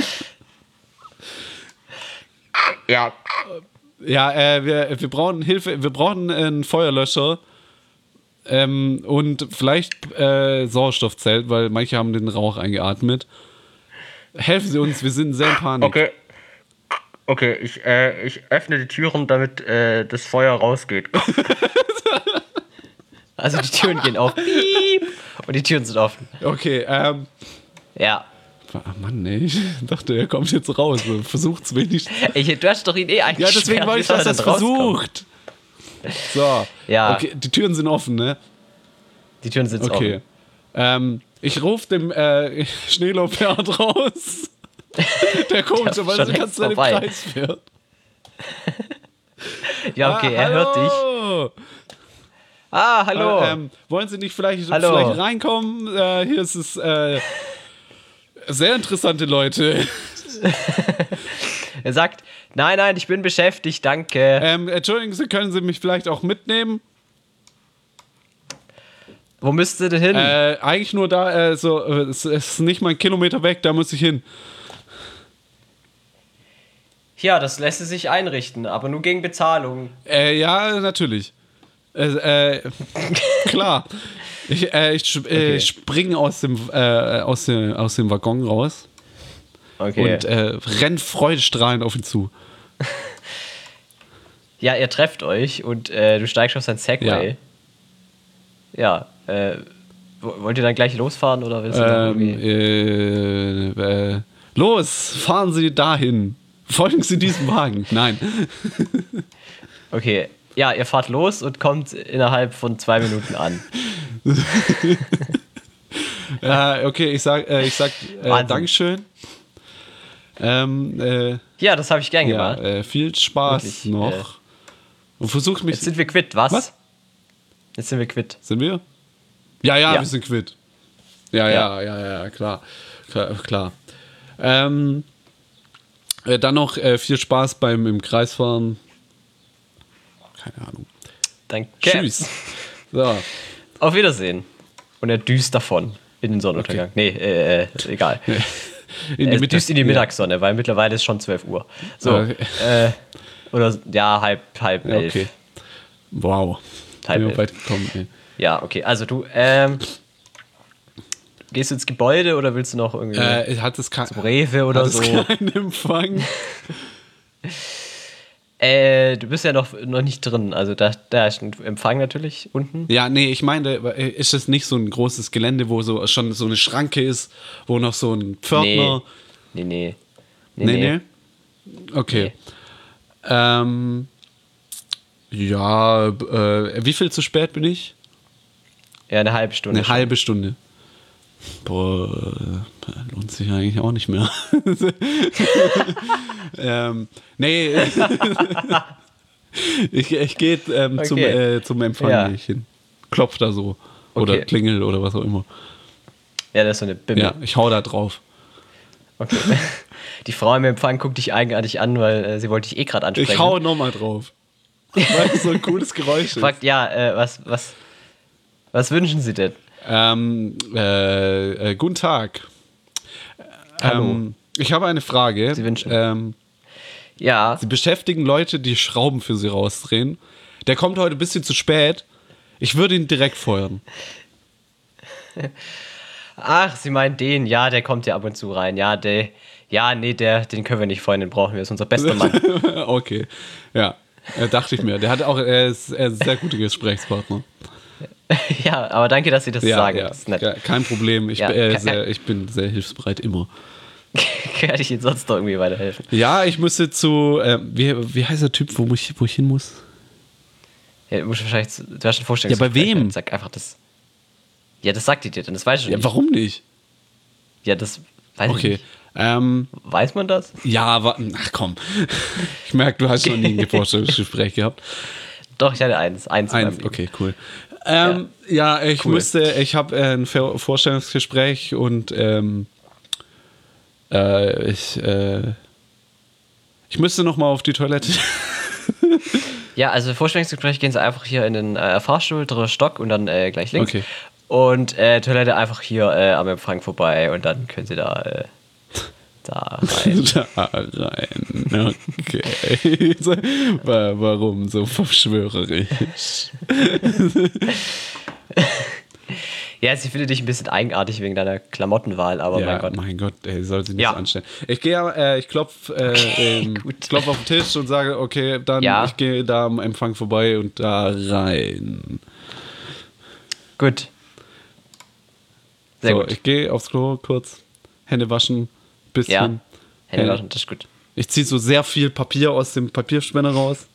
Ja. Ja, äh, wir, wir brauchen Hilfe, wir brauchen einen Feuerlöscher ähm, und vielleicht äh, Sauerstoffzelt, weil manche haben den Rauch eingeatmet. Helfen Sie uns, wir sind sehr in Panik. Okay. Okay, ich, äh, ich öffne die Türen, damit äh, das Feuer rausgeht. Also die Türen gehen auf. Piep. Und die Türen sind offen. Okay, ähm. Ja. Ah, Mann, nee, ich dachte, er kommt jetzt raus. Versucht's wenigstens. Ich, du hast doch ihn eh Ja, eingesperrt. deswegen wollte ich, Wie soll dass er das denn rauskommen? versucht. So. Ja. Okay, die Türen sind offen, ne? Die Türen sind Okay. offen. Ähm, ich rufe dem äh, Schneeleopard raus. Der kommt, Der ist weil schon sie längst ganz seinen vorbei. Kreis fährt. Ja, okay, ah, er hört dich. hallo. Ah, hallo. Äh, ähm, wollen Sie nicht vielleicht, Hallo. vielleicht reinkommen? Äh, hier ist es äh, sehr interessante Leute. Er sagt, nein, nein, ich bin beschäftigt, danke. Ähm, entschuldigen Sie, können Sie mich vielleicht auch mitnehmen? Wo müsst ihr denn hin? Äh, eigentlich nur da, äh, so, äh, es ist nicht mal ein Kilometer weg, da muss ich hin. Ja, das lässt sich einrichten, aber nur gegen Bezahlung. Äh, ja, natürlich. Äh, äh, klar. Ich, äh, ich, sp- äh, Okay. ich springe aus dem, äh, aus, dem, aus dem Waggon raus Okay. und äh, renn freudestrahlend auf ihn zu. Ja, ihr trefft euch und äh, du steigst auf sein Segway. Ja, äh, wo- wollt ihr dann gleich losfahren oder willst du noch Ähm, irgendwie? äh, äh, los, fahren Sie dahin. Folgen Sie diesem Wagen. Nein. Okay, ja, ihr fahrt los und kommt innerhalb von zwei Minuten an. äh, okay, ich sag, äh, ich sag äh, Wahnsinn. Dankeschön. Ähm, äh, Ja, das habe ich gern ja, gemacht. äh, viel Spaß Wirklich, noch. äh, Und versucht mich. Jetzt sind wir quitt, was? Was? Jetzt sind wir quitt. Sind wir? Ja, ja, Ja. wir sind quitt. Ja, ja, ja, ja, klar. klar. klar. Ähm, äh, dann noch äh, viel Spaß beim im Kreisfahren. Keine Ahnung. Danke. Tschüss. So. Auf Wiedersehen. Und er düst davon in den Sonnenuntergang. Okay. Nee, äh, äh, egal. In er düst in die Mittagssonne, weil mittlerweile ist schon zwölf Uhr. So, okay. äh, oder ja, halb, halb ja, elf. Okay. Wow. Halb Bin elf. weit gekommen, ey. Ja, okay. Also du, ähm, gehst du ins Gebäude oder willst du noch irgendwie äh, hat es kein, zum Rewe oder hat so? Es keinen Empfang? Äh, du bist ja noch, noch nicht drin, also da, da ist ein Empfang natürlich unten. Ja, nee, ich meine, ist es nicht so ein großes Gelände, wo so schon so eine Schranke ist, wo noch so ein Pförtner... Nee, nee, nee. Nee, nee? nee? Okay. Nee. Ähm, ja, äh, wie viel zu spät bin ich? Ja, eine halbe Stunde. Eine schon. halbe Stunde. Boah, lohnt sich eigentlich auch nicht mehr. ähm, nee. ich ich gehe ähm, okay. zum, äh, zum Empfang ja. hin. Klopf da so. Oder okay. klingel oder was auch immer. Ja, das ist so eine Bimmel. Ja, ich hau da drauf. Okay. Die Frau im Empfang guckt dich eigenartig an, weil äh, sie wollte dich eh gerade ansprechen. Ich hau nochmal drauf. Weil es so ein cooles Geräusch ist. Fragt, ja, äh, was, was, was wünschen Sie denn? Ähm, äh, äh, guten Tag. Hallo. Ähm, ich habe eine Frage. Sie wünschen. Ähm, ja. Sie beschäftigen Leute, die Schrauben für Sie rausdrehen. Der kommt heute ein bisschen zu spät. Ich würde ihn direkt feuern. Ach, Sie meinen den? Ja, der kommt ja ab und zu rein. Ja, der, ja, nee, der, den können wir nicht feuern, den brauchen wir. Das ist unser bester Mann. Okay, ja, äh, dachte ich mir. Der hat auch, er ist, er ist ein sehr guter Gesprächspartner. Ja, aber danke, dass Sie das ja, sagen. Ja, das ist nett. Ja, kein Problem. Ich, ja, äh, sehr, ich bin sehr hilfsbereit immer. Kann ich Ihnen sonst noch irgendwie weiterhelfen? Ja, ich müsste zu, äh, wie, wie heißt der Typ, wo ich, wo ich hin muss? Ja, du musst wahrscheinlich, du hast schon vorstellen. Ja, bei wem? Sag einfach das. Ja, das sagt die dir dann, das weiß ich schon. Ja, nicht. warum nicht? Ja, das weiß okay. ich nicht. Ähm, weiß man das? Ja, aber, ach komm. Ich merke, du hast noch nie ein Vorstellungsgespräch gehabt. Doch, ich hatte eins. Eins, eins okay, cool. Ähm, ja. ja, ich cool. musste, ich habe äh, ein Vorstellungsgespräch und ähm, äh, ich, äh, ich müsste noch mal auf die Toilette. Ja, also Vorstellungsgespräch gehen Sie einfach hier in den äh, Fahrstuhl, dritter Stock und dann äh, gleich links. Okay. Und äh, Toilette einfach hier äh, am Empfang vorbei und dann können Sie da, äh, da rein. Da rein, okay. Warum so verschwörerisch? Ja, sie findet dich ein bisschen eigenartig wegen deiner Klamottenwahl, aber ja, mein Gott. mein Gott, ey, soll sie nicht ja. so anstellen. Ich gehe, äh, ich klopf, äh, okay, ähm, klopf auf den Tisch und sage, okay, dann ja. ich gehe da am Empfang vorbei und da rein. Gut. Sehr so, gut. Ich gehe aufs Klo kurz, Hände waschen, bisschen. Ja, Hände waschen, das ist gut. Ich ziehe so sehr viel Papier aus dem Papierspender raus.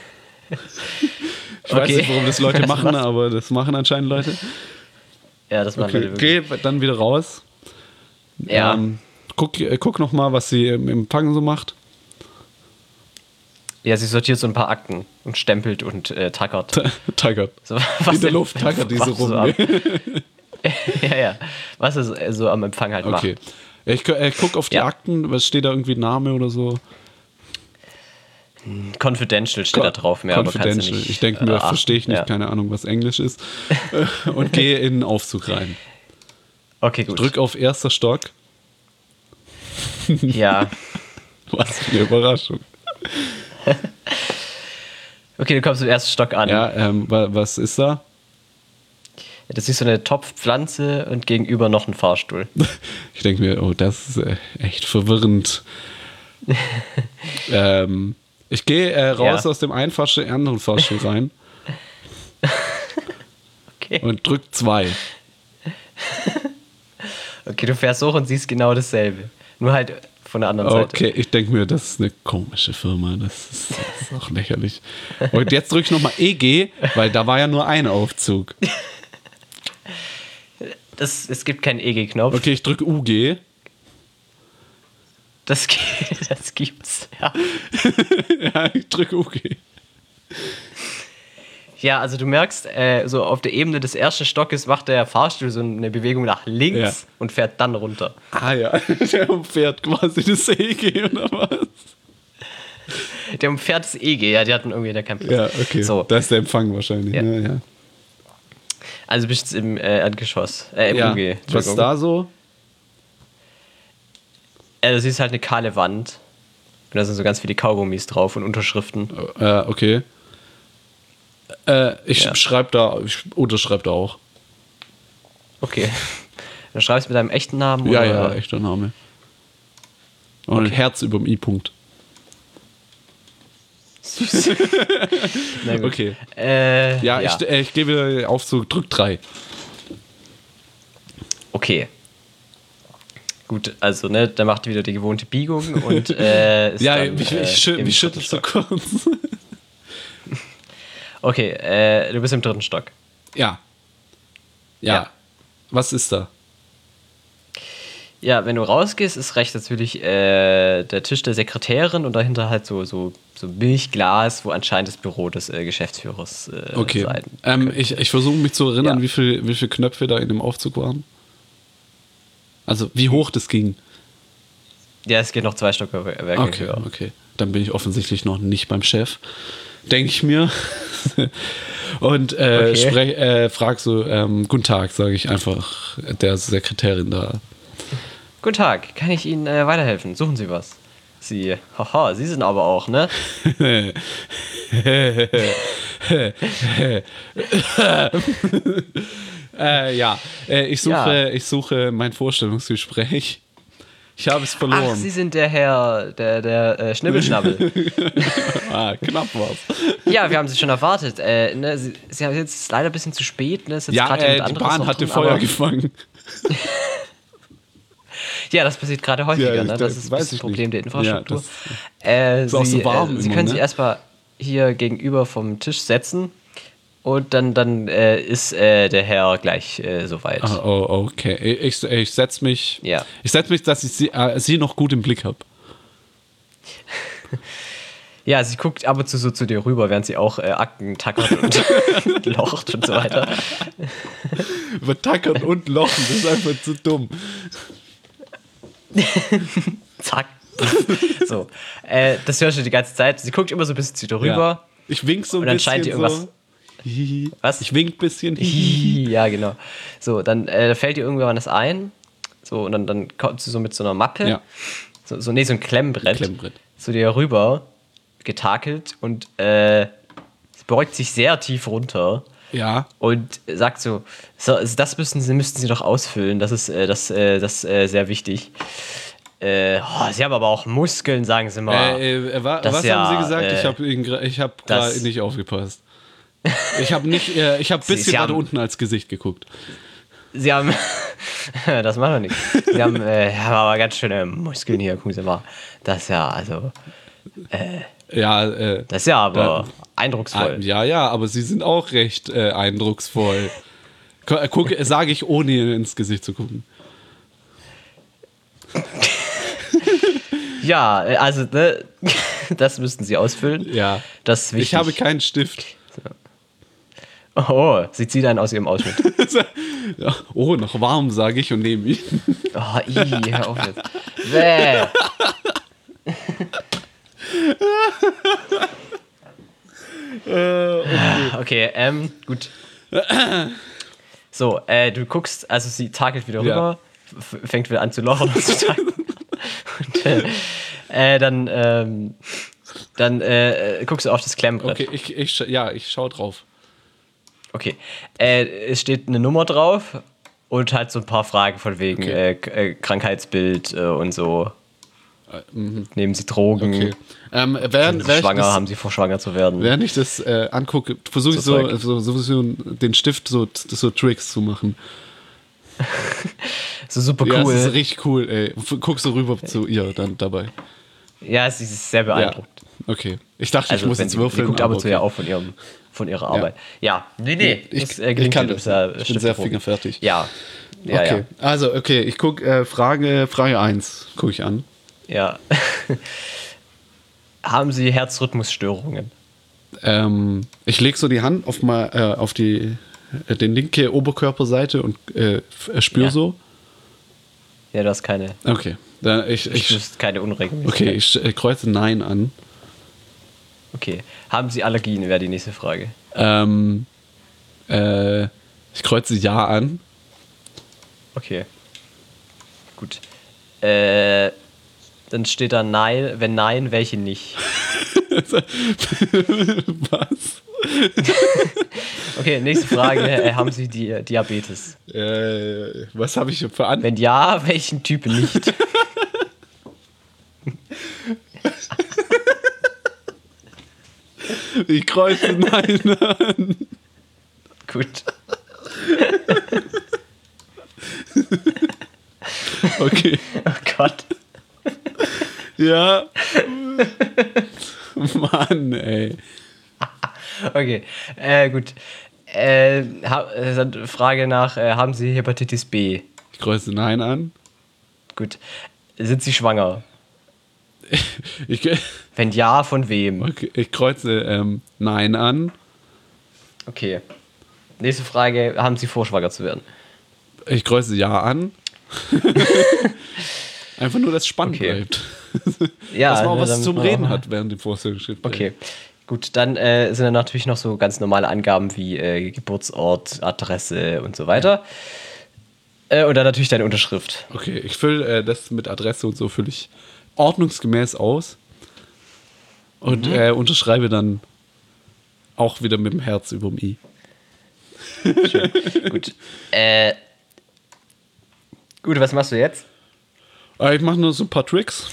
Ich okay. weiß nicht, warum das Leute machen, aber das machen anscheinend Leute. Ja, das machen okay, Leute wirklich. Geh dann wieder raus. Ja. Ähm, guck, guck noch mal, was sie im Empfang so macht. Ja, sie sortiert so ein paar Akten und stempelt und äh, tackert. tackert. So, was in der Luft tackert die so rum. So ja, ja. Was er so am Empfang halt okay. macht. Ich äh, guck auf die ja. Akten, was steht da irgendwie Name oder so? Confidential steht Co- da drauf. Mehr, Confidential. Aber kannst du nicht, ich denke mir, äh, verstehe ich nicht, ja. keine Ahnung, was Englisch ist. Und gehe in den Aufzug rein. Okay, gut. Drück auf erster Stock. Ja. Was für eine Überraschung. Okay, du kommst im ersten Stock an. Ja, ähm, was ist da? Das ist so eine Topfpflanze und gegenüber noch ein Fahrstuhl. Ich denke mir, oh, das ist äh, echt verwirrend. ähm, ich gehe äh, raus ja. aus dem einen Fahrstuhl in den anderen Fahrstuhl rein. Okay. Und drück zwei. Okay, du fährst hoch und siehst genau dasselbe. Nur halt von der anderen Seite. Okay, ich denke mir, das ist eine komische Firma. Das ist, das ist auch lächerlich. Und jetzt drücke ich nochmal E G, weil da war ja nur ein Aufzug. Das, es gibt keinen E G-Knopf. Okay, ich drücke U G. Das, das gibt's, ja. Ja, ich drücke U G. Ja, also du merkst, äh, so auf der Ebene des ersten Stockes macht der Fahrstuhl so eine Bewegung nach links Ja. und fährt dann runter. Ah ja, der umfährt quasi das E G oder was? Der umfährt das E G, ja, die hatten irgendwie da keinen Platz. Ja, okay. So. Da ist der Empfang wahrscheinlich. Ja. Ja. Ja, Also bist du im äh, Erdgeschoss. Äh, im ja. U G. Was ist da so? Äh, du siehst halt eine kahle Wand. Und da sind so ganz viele Kaugummis drauf und Unterschriften. Äh, okay. Äh, ich Ja. schreibe da, ich unterschreibe da auch. Okay. Dann schreibst du mit deinem echten Namen? Ja, oder? ja, echter Name. Und ein Okay. Herz über dem I-Punkt. Süß. Na gut. Okay. Äh, Ja, ja. ich, äh, ich gehe wieder auf so Drück drei. Okay. Gut, also, ne, der macht wieder die gewohnte Biegung und äh, ist Ja, dann, mich, äh, ich, schü im mich dritten schüttelt so Stock. kurz. Okay, äh, du bist im dritten Stock. Ja. ja. Ja. Was ist da? Ja, wenn du rausgehst, ist rechts natürlich äh, der Tisch der Sekretärin und dahinter halt so, so, so Milchglas, wo anscheinend das Büro des äh, Geschäftsführers äh, Okay. sein Ähm, könnte. ich ich versuche mich zu erinnern, Ja. wie viele wie viel Knöpfe da in dem Aufzug waren. Also, wie hoch das ging. Ja, es geht noch zwei Stockwerke Okay, höher. okay. Dann bin ich offensichtlich noch nicht beim Chef. Denke ich mir. Und äh, Okay. sprech, äh, frag so, ähm, guten Tag, sage ich einfach der Sekretärin da. Guten Tag, kann ich Ihnen äh, weiterhelfen? Suchen Sie was? Sie, haha, Sie sind aber auch, ne? äh, ja, äh, ich, suche, Ja. ich suche mein Vorstellungsgespräch. Ich habe es verloren. Ach, Sie sind der Herr, der, der äh, Schnibbelschnabbel. ah, knapp war's. Ja, wir haben Sie schon erwartet. Äh, ne, Sie, Sie haben jetzt leider ein bisschen zu spät. Ne? Ist jetzt Ja, grad äh, jemand die anderes Bahn noch hatte drin, Feuer aber- gefangen. Ja, das passiert gerade häufiger. Ja, ne? das Das ist weiß das ich Problem nicht. der Infrastruktur. Ja, äh, ist auch Sie, so warm äh, Sie immer, können ne? sich erstmal hier gegenüber vom Tisch setzen und dann, dann äh, ist äh, der Herr gleich äh, soweit. Ah, oh, okay. Ich, ich setze mich, Ja. ich setz mich, dass ich sie, äh, sie noch gut im Blick habe. Ja, sie guckt ab und zu so zu dir rüber, während sie auch äh, Akten tackert und locht und so weiter. Übertackern und lochen, das ist einfach zu dumm. Zack. So. Äh, das hörst du die ganze Zeit. Sie guckt immer so ein bisschen zu dir rüber. Ja. Ich wink so ein Und dann bisschen scheint ihr irgendwas- so. Hihi. Was? Ich wink ein bisschen. Hihi. Ja, genau. So, dann äh, fällt dir irgendwann das ein. So, und dann, dann kommt sie so mit so einer Mappe. Ja. So, so, nee, so ein Klemmbrett. Klemmbrett. Zu dir rüber getakelt und äh, sie beugt sich sehr tief runter Ja. und sagt so, so also das müssen sie, müssten sie doch ausfüllen, das ist, äh, das, äh, das äh, sehr wichtig. Äh, oh, sie haben aber auch Muskeln, sagen sie mal. Äh, äh, wa Das was ja, haben Sie gesagt? äh, ich habe ich hab das- gerade nicht aufgepasst. Ich habe nicht, äh, ich habe ein Sie- bisschen Sie weiter haben- unten als Gesicht geguckt. Sie haben, das macht doch nichts. Sie haben, äh, haben aber ganz schöne Muskeln hier, gucken Sie mal. Das ist ja, also, Ja, äh, das ist ja aber Ja. eindrucksvoll. ja, ja, aber Sie sind auch recht äh, eindrucksvoll. Guck, sage ich, ohne ihr ins Gesicht zu gucken. Ja, äh, also, ne, das müssten Sie ausfüllen. Ja. Das ist wichtig. Ich habe keinen Stift. Oh, sie zieht einen aus ihrem Ausschnitt. Ja, oh, noch warm, sage ich und nehme ihn. Oh, ih, hör auf jetzt. Bäh. Okay, ähm, gut. So, äh, du guckst, also sie takelt wieder Ja. rüber, f- fängt wieder an zu lochen und zu takeln. Und äh, äh, dann, ähm, dann äh, guckst du auf das Klemmbrett. Okay, ich, ich, sch- ja, ich schau drauf. Okay. Äh, es steht eine Nummer drauf und halt so ein paar Fragen von wegen Okay. äh, K- äh, Krankheitsbild äh, und so. Nehmen Sie Drogen? Okay. Ähm, Sind während, Sie während, ich schwanger? das, Haben Sie vor, schwanger zu werden? während ich das äh, angucke, versuche ich So so, Zeug. so, so, so den Stift so, so Tricks zu machen. So super Ja, cool. das ist richtig cool, ey. F- Guck so rüber zu ihr dann dabei. Ja, sie ist sehr Ja. beeindruckt. Okay. Ich dachte, Also, ich muss wenn jetzt sie, würfeln. sie guckt ab und aber zu ja okay. auch von, ihrem, von ihrer Arbeit. Ja, nee, nee. Ich, das, äh, ich gelingt kann dir, das. du bist ja Ich bin Stift sehr erprobt. fingerfertig. Ja. Ja, Okay. Also, okay, ich gucke äh, Frage, Frage eins. Gucke ich an. ja. ja. Haben Sie Herzrhythmusstörungen? Ähm, ich lege so die Hand auf, mal, äh, auf die äh, den linke Oberkörperseite und äh, spüre Ja. so. Ja, du hast keine, Okay. Dann ich, du ich, spürst keine Unregelmäßigkeit. okay, ich äh, kreuze Nein an. Okay. Haben Sie Allergien, wäre die nächste Frage. Ähm, äh, ich kreuze Ja an. Okay. Gut. Äh, dann steht da Nein. Wenn nein, welche nicht? Was? Okay, nächste Frage. Äh, haben Sie Di Diabetes? Äh, was habe ich für an? Wenn ja, welchen Typ nicht? Ich kreuze Nein an. Gut. Okay. Oh Gott. Ja. Mann, ey. Okay, äh, gut. Äh, ha äh, Frage nach, äh, haben Sie Hepatitis B? Ich kreuze Nein an. Gut. Sind Sie schwanger? Ich, Wenn ja, von wem? okay, ich kreuze ähm, Nein an. Okay. Nächste Frage, haben Sie vor, schwanger zu werden? Ich kreuze Ja an. Einfach nur, dass es spannend Okay. bleibt. Ja, dass man auch ne, was damit zum man Reden auch- hat während dem Vorstellungsgespräch. Okay. Gut, dann äh, sind da natürlich noch so ganz normale Angaben wie äh, Geburtsort, Adresse und so weiter. Äh, und dann natürlich deine Unterschrift. Okay, ich fülle äh, das mit Adresse und so fülle ich ordnungsgemäß aus und Mhm. äh, unterschreibe dann auch wieder mit dem Herz über dem I. Gut. Äh, gut, was machst du jetzt? Aber ich mache nur so ein paar Tricks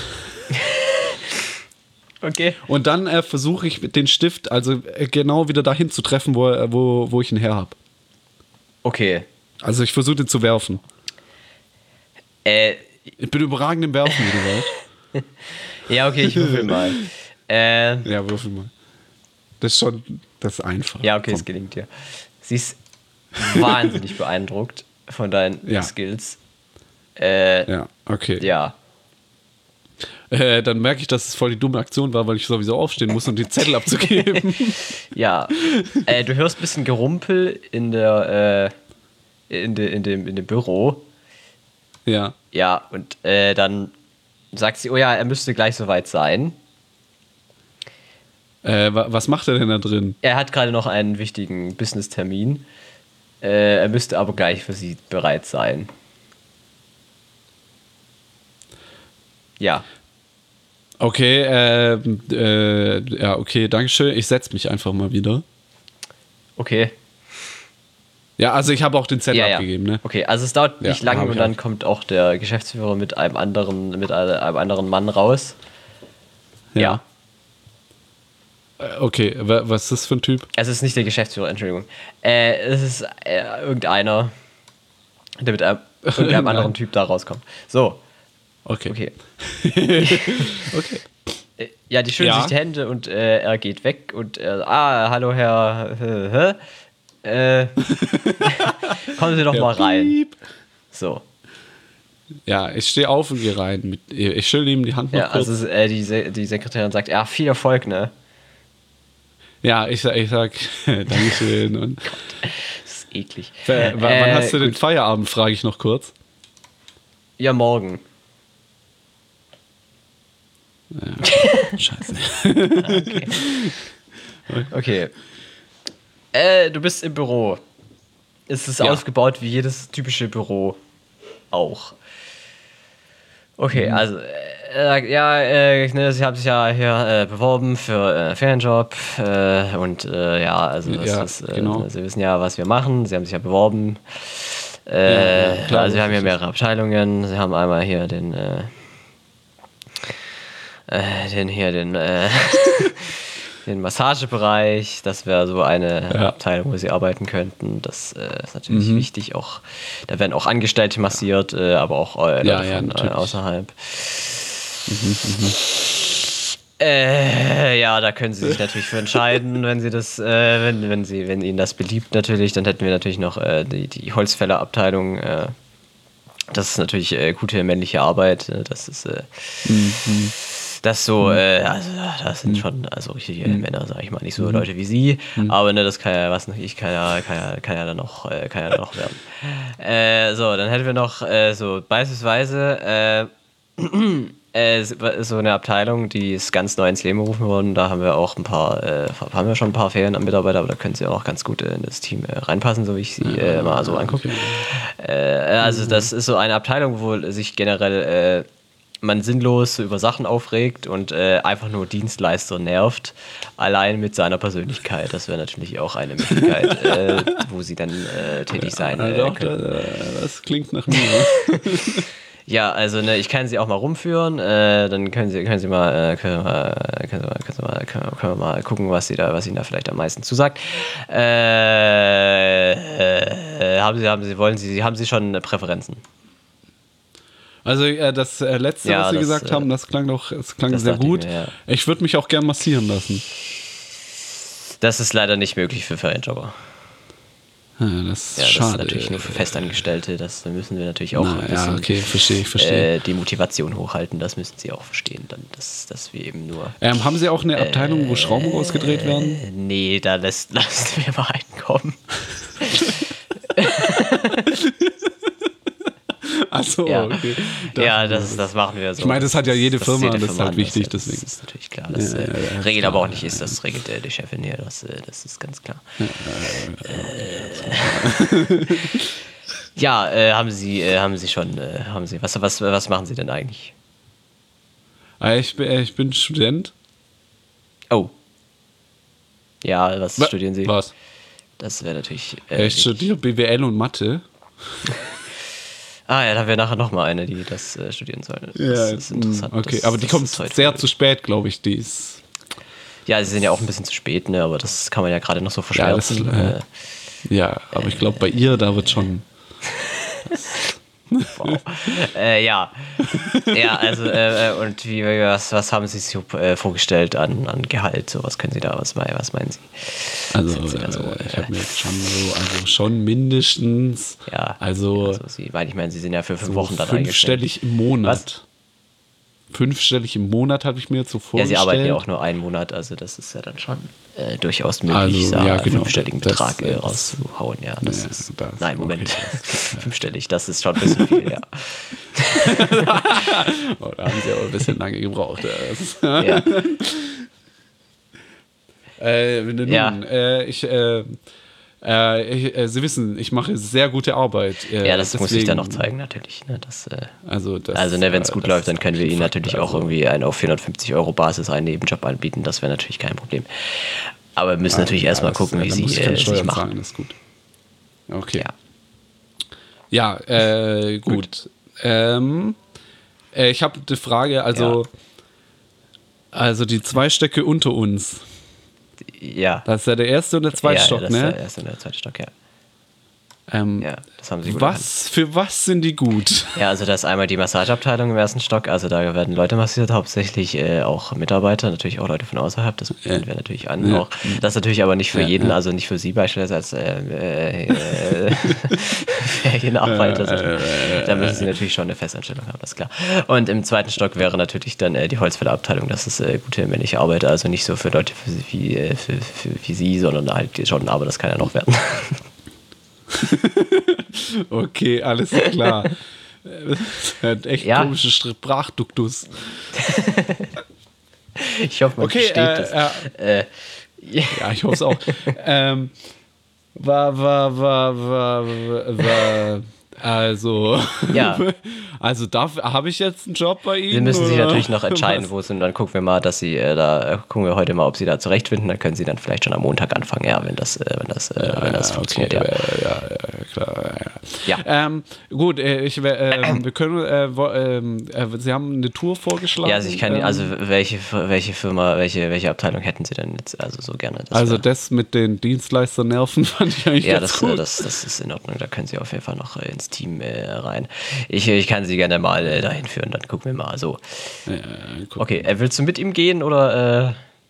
Okay. und dann äh, versuche ich den Stift also äh, genau wieder dahin zu treffen, wo, äh, wo, wo ich ihn her habe. Okay. Also ich versuche den zu werfen. Äh, Ich bin überragend im Werfen, wie du weißt. ja, okay, ich würfel mal. Äh, Ja, würfel mal. Das ist schon, das ist einfach. ja, okay, Komm. es gelingt dir. Sie ist wahnsinnig beeindruckt von deinen Ja. Skills. Äh, Ja, okay. ja. Äh, dann merke ich, dass es voll die dumme Aktion war, weil ich sowieso aufstehen muss, um den Zettel abzugeben. Ja. Äh, du hörst ein bisschen Gerumpel in der, äh, in, de, in, dem, in dem Büro. Ja. Ja, und äh, dann sagt sie, oh ja, er müsste gleich soweit sein. Äh, wa- was macht er denn da drin? Er hat gerade noch einen wichtigen Business-Termin. Äh, er müsste aber gleich für sie bereit sein. Ja. Okay, äh, äh, ja, okay, dankeschön. Ich setze mich einfach mal wieder. Okay. Ja, also ich habe auch den Zettel Ja, ja. abgegeben, ne? Okay, also es dauert Ja, nicht lange hab ich und dann auch. kommt auch der Geschäftsführer mit einem anderen, mit einem anderen Mann raus. Ja. Äh, Okay, wa- was ist das für ein Typ? Es ist nicht der Geschäftsführer, Entschuldigung. Äh, es ist äh, irgendeiner, der mit einem, irgendeinem anderen Typ da rauskommt. So, Okay. okay. Okay. Äh, Ja, die schütteln Ja. sich die Hände und äh, er geht weg und er, ah, hallo Herr, hä, hä? Äh, kommen Sie doch Ja, mal rein. piep. So. Ja, ich stehe auf und gehe rein. Mit, ich schüttel ihm die Hand noch Ja, kurz. also äh, die, Se die Sekretärin sagt, ja, viel Erfolg, ne? Ja, ich, sag- ich sag Dankeschön. Und, Das ist eklig. äh, w- wann Äh, hast du den gut. Feierabend, frage ich noch kurz. Ja, morgen. Scheiße. Okay. Äh, du bist im Büro. Es ist Ja. aufgebaut wie jedes typische Büro auch. Okay, Mhm. also, äh, er sagt, ja, äh, ne, sie haben sich ja hier äh, beworben für äh, Ferienjob äh, und äh, ja, also das Ja, ist, äh, genau. Sie wissen ja, was wir machen. Sie haben sich ja beworben. Äh, Ja, ja, klar, also wir haben das ja ist- mehrere Abteilungen. Sie haben einmal hier den, äh, äh, den hier den, äh, den Massagebereich. Das wäre so eine Ja. Abteilung, wo sie arbeiten könnten. Das äh, ist natürlich Mhm. wichtig. Auch da werden auch Angestellte massiert, äh, aber auch äh, Leute Ja, ja, von äh, natürlich. außerhalb. Äh, ja, da können Sie sich natürlich für entscheiden, wenn Sie das, äh, wenn, wenn Sie, wenn Ihnen das beliebt natürlich, dann hätten wir natürlich noch äh, die, die Holzfällerabteilung. Äh, das ist natürlich äh, gute männliche Arbeit. Äh, das ist, äh, Das so, äh, also das sind schon also richtige Männer, sag ich mal, nicht so Leute wie sie, aber ne, das kann ja was noch, ich kann ja, kann ja, kann ja dann noch, äh, kann ja dann noch werden. Äh, so, dann hätten wir noch äh, so beispielsweise äh, äh, so eine Abteilung, die ist ganz neu ins Leben gerufen worden. Da haben wir auch ein paar, äh, haben wir schon ein paar Ferien am Mitarbeiter, aber da können sie auch ganz gut äh, in das Team äh, reinpassen, so wie ich sie äh, mal so angucke. Äh, also das ist so eine Abteilung, wo sich generell äh, man sinnlos über Sachen aufregt und äh, einfach nur Dienstleister nervt, allein mit seiner Persönlichkeit. Das wäre natürlich auch eine Möglichkeit, äh, wo sie dann äh, tätig sein äh, Doch, können. das, das klingt nach mir. Ja, also ne, ich kann sie auch mal rumführen, äh, dann können sie, können sie mal, äh, können, wir mal, können, sie mal, können, sie mal können, wir, können wir mal gucken, was sie da, was ihnen da vielleicht am meisten zusagt. Äh, äh, haben sie, haben sie, wollen sie, haben sie schon Präferenzen? Also äh, das äh, letzte, Ja, was Sie das, gesagt äh, haben, das klang doch, das klang das sehr dachte ich gut. mir, ja. Ich würde mich auch gern massieren lassen. Das ist leider nicht möglich für Ferienjobber. Ja, das ist Ja, das schade. ist natürlich nur für Festangestellte. Das müssen wir natürlich auch Na, ein bisschen ja, okay, verstehe ich, verstehe. äh, die Motivation hochhalten. Das müssen sie auch verstehen, dann, dass, dass wir eben nur. Ähm, haben Sie auch eine Abteilung, wo Schrauben rausgedreht werden? Äh, nee, da lässt, lassen wir mal einen kommen. Achso, Ja, okay. ja das, das machen wir so. Ich meine, das hat ja jede Das- Firma, jede das ist Firma halt anders, wichtig, ja, das deswegen. ist natürlich klar. Das Ja, äh, ja, ja, regelt klar, aber auch nicht ist, das regelt äh, die Chefin hier. Das, äh, das ist ganz klar. Äh, ja, äh, haben Sie, äh, haben Sie schon, äh, haben Sie, was, was, was machen Sie denn eigentlich? Ah, Ich bin, äh, ich bin Student. Oh. Ja, was Wa- studieren Sie? Was? Das wäre natürlich. Äh, Äh, ich studiere B W L und Mathe. ah, ja, da haben wir nachher nochmal eine, die das äh, studieren soll. Das ist interessant. Okay, das, aber die das kommt ist heute sehr wohl- zu spät, glaube ich. Die ist. Ja, sie sind ja auch ein bisschen zu spät, ne? Aber das kann man ja gerade noch so Ja, das verschmerzen. ist, äh, ja, aber ich glaube, bei ihr, da wird schon. Wow. äh, ja. Ja, also, äh, und wie, was, was haben Sie sich so, äh, vorgestellt an, an Gehalt? So, was können Sie da, was, meinen- was meinen Sie? Also, Sind Sie da so, äh, ich äh, habe mir jetzt schon so, also schon mindestens. Ja, Also, also Sie, weil ich meine, Sie sind ja für fünf so Wochen dann eingestellt. fünfstellig im Monat. Fünfstellig im Monat habe ich mir jetzt so Ja, vorgestellt. Sie arbeiten ja auch nur einen Monat, also das ist ja dann schon äh, durchaus möglich, Also, da ja, einen genau. fünfstelligen Das- Betrag äh, das- rauszuhauen. Ja, das Ja, ist. das- Nein, Moment. okay, Fünfstellig, das ist schon ein bisschen viel, ja. Oh, da haben sie aber ein bisschen lange gebraucht. Ja. ja. Äh, nun, Ja. äh, ich, äh, äh, ich, äh, Sie wissen, ich mache sehr gute Arbeit. Äh, Ja, das muss ich dann noch deswegen- zeigen, natürlich. Ne, das, äh, Also, das, also ne, wenn es äh, gut das läuft, dann ist können wir einfach Ihnen Fakt. natürlich auch Also, irgendwie einen auf vierhundertfünfzig Euro Basis einen Nebenjob anbieten. Das wäre natürlich kein Problem. Aber wir müssen natürlich ja, erstmal das- gucken, ja, wie da Sie muss ich äh, keine sich Steuern machen. zahlen, das ist gut. Okay. Ja. Ja, äh, gut. Ähm, äh, ich habe eine Frage, also, also die zwei Stöcke unter uns. Ja. Das ist ja der erste und der zweite ja, Stock, ja, das ist ne? der erste und der zweite Stock, ja. Ähm, Ja, das haben Sie gut erkannt. was, für was sind die gut? Ja, also da ist einmal die Massageabteilung im ersten Stock, also da werden Leute massiert, hauptsächlich äh, auch Mitarbeiter, natürlich auch Leute von außerhalb, das bieten wir natürlich an. Ja. Auch. Das ist natürlich aber nicht für Ja, jeden, ja. also nicht für Sie beispielsweise als äh, äh, äh, Ferienarbeiter. Also, da müssen Sie natürlich schon eine Festanstellung haben, das ist klar. Und im zweiten Stock wäre natürlich dann äh, die Holzfällerabteilung, das ist äh, gute männliche Arbeit, also nicht so für Leute für, wie, äh, für, für, wie Sie, sondern halt schon, aber das kann ja noch werden. Okay, alles klar. Das hat echt Ja. komische Sprachduktus. Ich hoffe, man Okay, versteht äh, das. Äh, Ja, ich hoffe es auch. ähm, war, war, war, war, war, also, Ja. also habe ich jetzt einen Job bei Ihnen? Sie müssen sich oder natürlich noch entscheiden, was? wo es sind. Dann gucken wir mal, dass Sie äh, da äh, gucken wir heute mal, ob Sie da zurechtfinden. Dann können Sie dann vielleicht schon am Montag anfangen, ja, wenn das, äh, wenn das, äh, wenn das Ja, funktioniert, okay, ja. ja, ja, klar. Ja. Ja. Ähm, gut, äh, ich, äh, wir können, äh, wo, ähm, äh, Sie haben eine Tour vorgeschlagen. Ja, also ich kann, ähm, also welche, welche Firma, welche, welche Abteilung hätten Sie denn jetzt also so gerne? Das also wär- das mit den Dienstleisternerven fand ich eigentlich ja, ganz das, gut. äh, das, das ist in Ordnung. Da können Sie auf jeden Fall noch äh, ins Team äh, rein. Ich, ich kann Sie gerne mal äh, dahin führen. Dann gucken wir mal. So, Ja, guck. okay. Äh, willst du mit ihm gehen oder?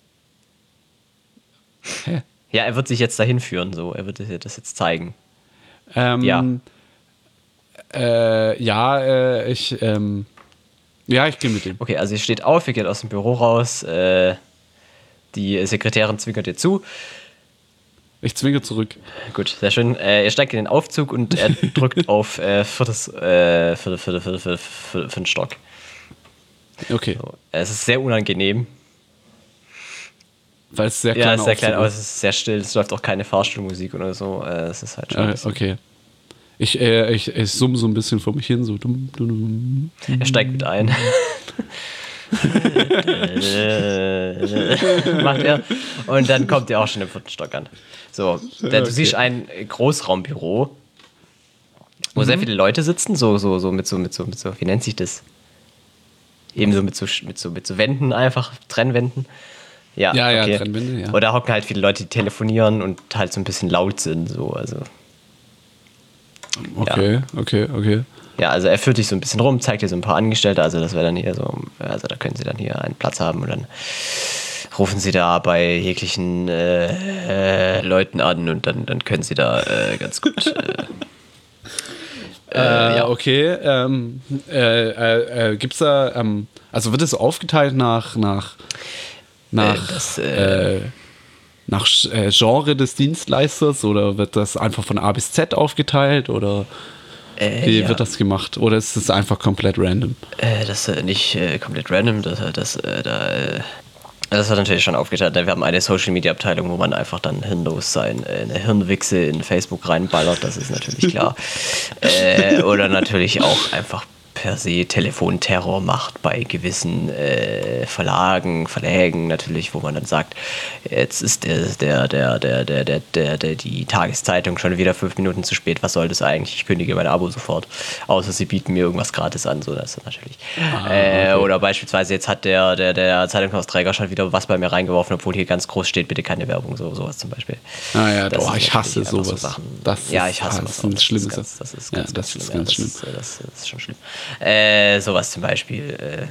Äh, Hä? ja, er wird sich jetzt dahin führen. So, er wird dir das jetzt zeigen. Ähm, Ja. Äh, ja, äh, ich, ähm, Ja, ich gehe mit ihm. Okay, also ihr steht auf, ihr geht aus dem Büro raus, äh, die Sekretärin zwinkert dir zu. Ich zwinge zurück. Gut, sehr schön. Äh, ihr steigt in den Aufzug und er drückt auf äh, viertes, äh, vierte, vierte, vierte, vierte, vierte, vierten Stock. Okay. So. Es ist sehr unangenehm. Weil es sehr Ja, klein es ist sehr klein, Aufzug aber es ist sehr still. Es läuft auch keine Fahrstuhlmusik oder so. Äh, Es ist halt schon. ein Äh, bisschen- okay. Ich, äh, ich, ich summe so ein bisschen vor mich hin, so dumm, dumm, dumm. Er steigt mit ein. Macht er. Und dann kommt er auch schon im vierten Stock an. So, da, du Okay. siehst ein Großraumbüro, wo sehr viele Leute sitzen, so, so, so mit so, mit so, mit so, wie nennt sich das? Ebenso mit so, mit so, mit so Wänden einfach, Trennwänden. Ja, Ja, ja, okay. Trennwände, ja. Oder hocken halt viele Leute, die telefonieren und halt so ein bisschen laut sind, so, also. Okay, okay, okay. Ja, also er führt dich so ein bisschen rum, zeigt dir so ein paar Angestellte, also das wäre dann hier so, also da können sie dann hier einen Platz haben und dann rufen sie da bei jeglichen äh, äh, Leuten an und dann, dann können sie da äh, ganz gut. Äh, Äh, ja, okay. Ähm, äh, äh, äh, gibt's da, ähm, also wird es so aufgeteilt nach, nach, nach, Äh, das, äh, äh, nach äh, Genre des Dienstleisters oder wird das einfach von A bis Z aufgeteilt oder äh, wie ja. wird das gemacht? Oder ist es einfach komplett random? Äh, das ist äh, nicht äh, komplett random, das, das, äh, da, äh, das wird natürlich schon aufgeteilt. Wir haben eine Social-Media-Abteilung, wo man einfach dann hirnlos sein, äh, eine Hirnwichse in Facebook reinballert, das ist natürlich klar. äh, oder natürlich auch einfach per se Telefonterror macht bei gewissen äh, Verlagen, Verlägen natürlich, wo man dann sagt, jetzt ist der, der, der, der, der, der, der, der, die Tageszeitung schon wieder fünf Minuten zu spät, was soll das eigentlich? Ich kündige mein Abo sofort. Außer sie bieten mir irgendwas gratis an, so das ist natürlich. Ah, äh, okay. Oder beispielsweise jetzt hat der, der, der Zeitungsausträger schon wieder was bei mir reingeworfen, obwohl hier ganz groß steht, bitte keine Werbung, so sowas zum Beispiel. Ah ja, Das oh, ist ich hasse natürlich einfach sowas. So Sachen. Das ja, ist- ich hasse ah, was das ist auch. ein schlimmes- Das ist ganz, das ist ja, ganz, das ganz ist schlimm. ganz ja, schlimm. Das, ist, das, das ist schon schlimm. Äh, sowas zum Beispiel. Äh,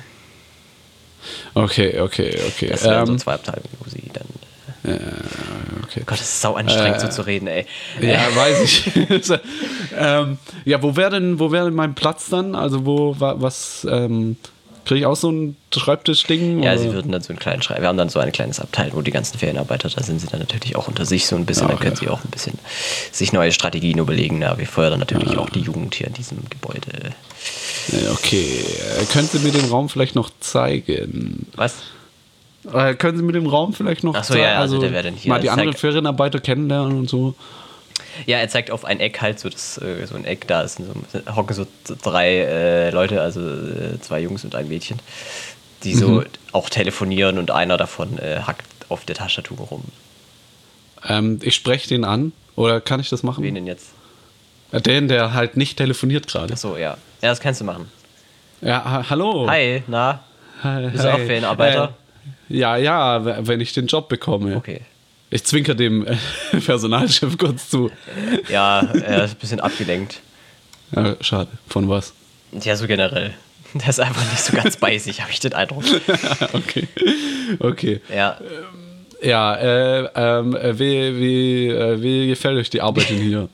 Okay, okay, okay. das wären so Ähm, zwei Abteilungen, wo sie dann. okay. Gott, das ist sau anstrengend, Äh, so zu reden, ey. Ja, weiß ich. ähm, ja, wo wäre denn, wo wäre denn mein Platz dann? Also wo, wa, was, ähm, kriege ich auch so ein Schreibtischding? Ja, oder? sie würden dann so einen kleinen Schreiben. Wir haben dann so ein kleines Abteil, wo die ganzen Ferienarbeiter, da sind sie dann natürlich auch unter sich so ein bisschen. Ach, Dann können ja. sie auch ein bisschen sich neue Strategien überlegen. Ja, wir fördern natürlich auch die Jugend hier in diesem Gebäude. Ja, okay. Äh, können Sie mir den Raum vielleicht noch zeigen? Was? Äh, können Sie mir den Raum vielleicht noch Ach so, ja, also der wäre dann hier. mal die Zeig- anderen Ferienarbeiter kennenlernen und so? Ja, er zeigt auf ein Eck halt, so, das, äh, so ein Eck, da ist so, hocken so drei äh, Leute, also äh, zwei Jungs und ein Mädchen, die so Mhm. auch telefonieren und einer davon äh, hackt auf der Tastatur rum. Ähm, ich spreche den an. Oder kann ich das machen? Wen denn jetzt? Äh, Den, der halt nicht telefoniert gerade. Achso, ja. Ja, das kannst du machen. Ja, ha hallo. Hi, na? Hi, Bist du auch hi. Ferienarbeiter? Äh, ja, ja, w- wenn ich den Job bekomme. Okay. Ich zwinker dem äh, Personalchef kurz zu. Ja, er ist ein bisschen abgelenkt. Ja, schade. Von was? Ja, so generell. Der ist einfach nicht so ganz bei sich, habe ich den Eindruck. Okay. Okay. Ja. Ja, äh, ähm, äh, wie, wie, äh, wie gefällt euch die Arbeit denn hier?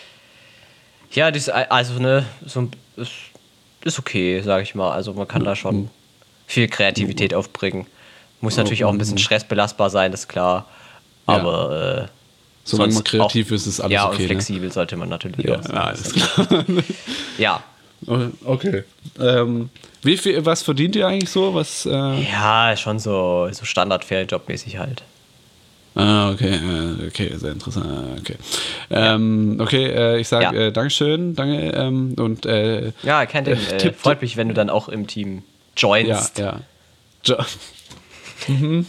Ja, das, also, ne, so ein- ist, ist okay, sag ich mal. Also man kann da schon viel Kreativität aufbringen. Muss natürlich auch ein bisschen stressbelastbar sein, das ist klar. Ja. Aber äh, Solange man sonst kreativ auch, ist, ist alles ja, okay. und flexibel sollte man natürlich Ne? auch sein. Ja, alles klar. Ja. Okay. Ähm, wie viel, was verdient ihr eigentlich so? Was, äh, Ja, schon so, so Standard-Ferienjob-mäßig halt. Ah, okay, äh, okay, sehr interessant. ah, Okay, ähm, okay äh, ich sage Ja. äh, Dankeschön, danke ähm, und äh, Ja, kein Ding. Äh, Äh, Tipp- freut mich, wenn du dann auch im Team ja, joinst. ja. Jo mhm.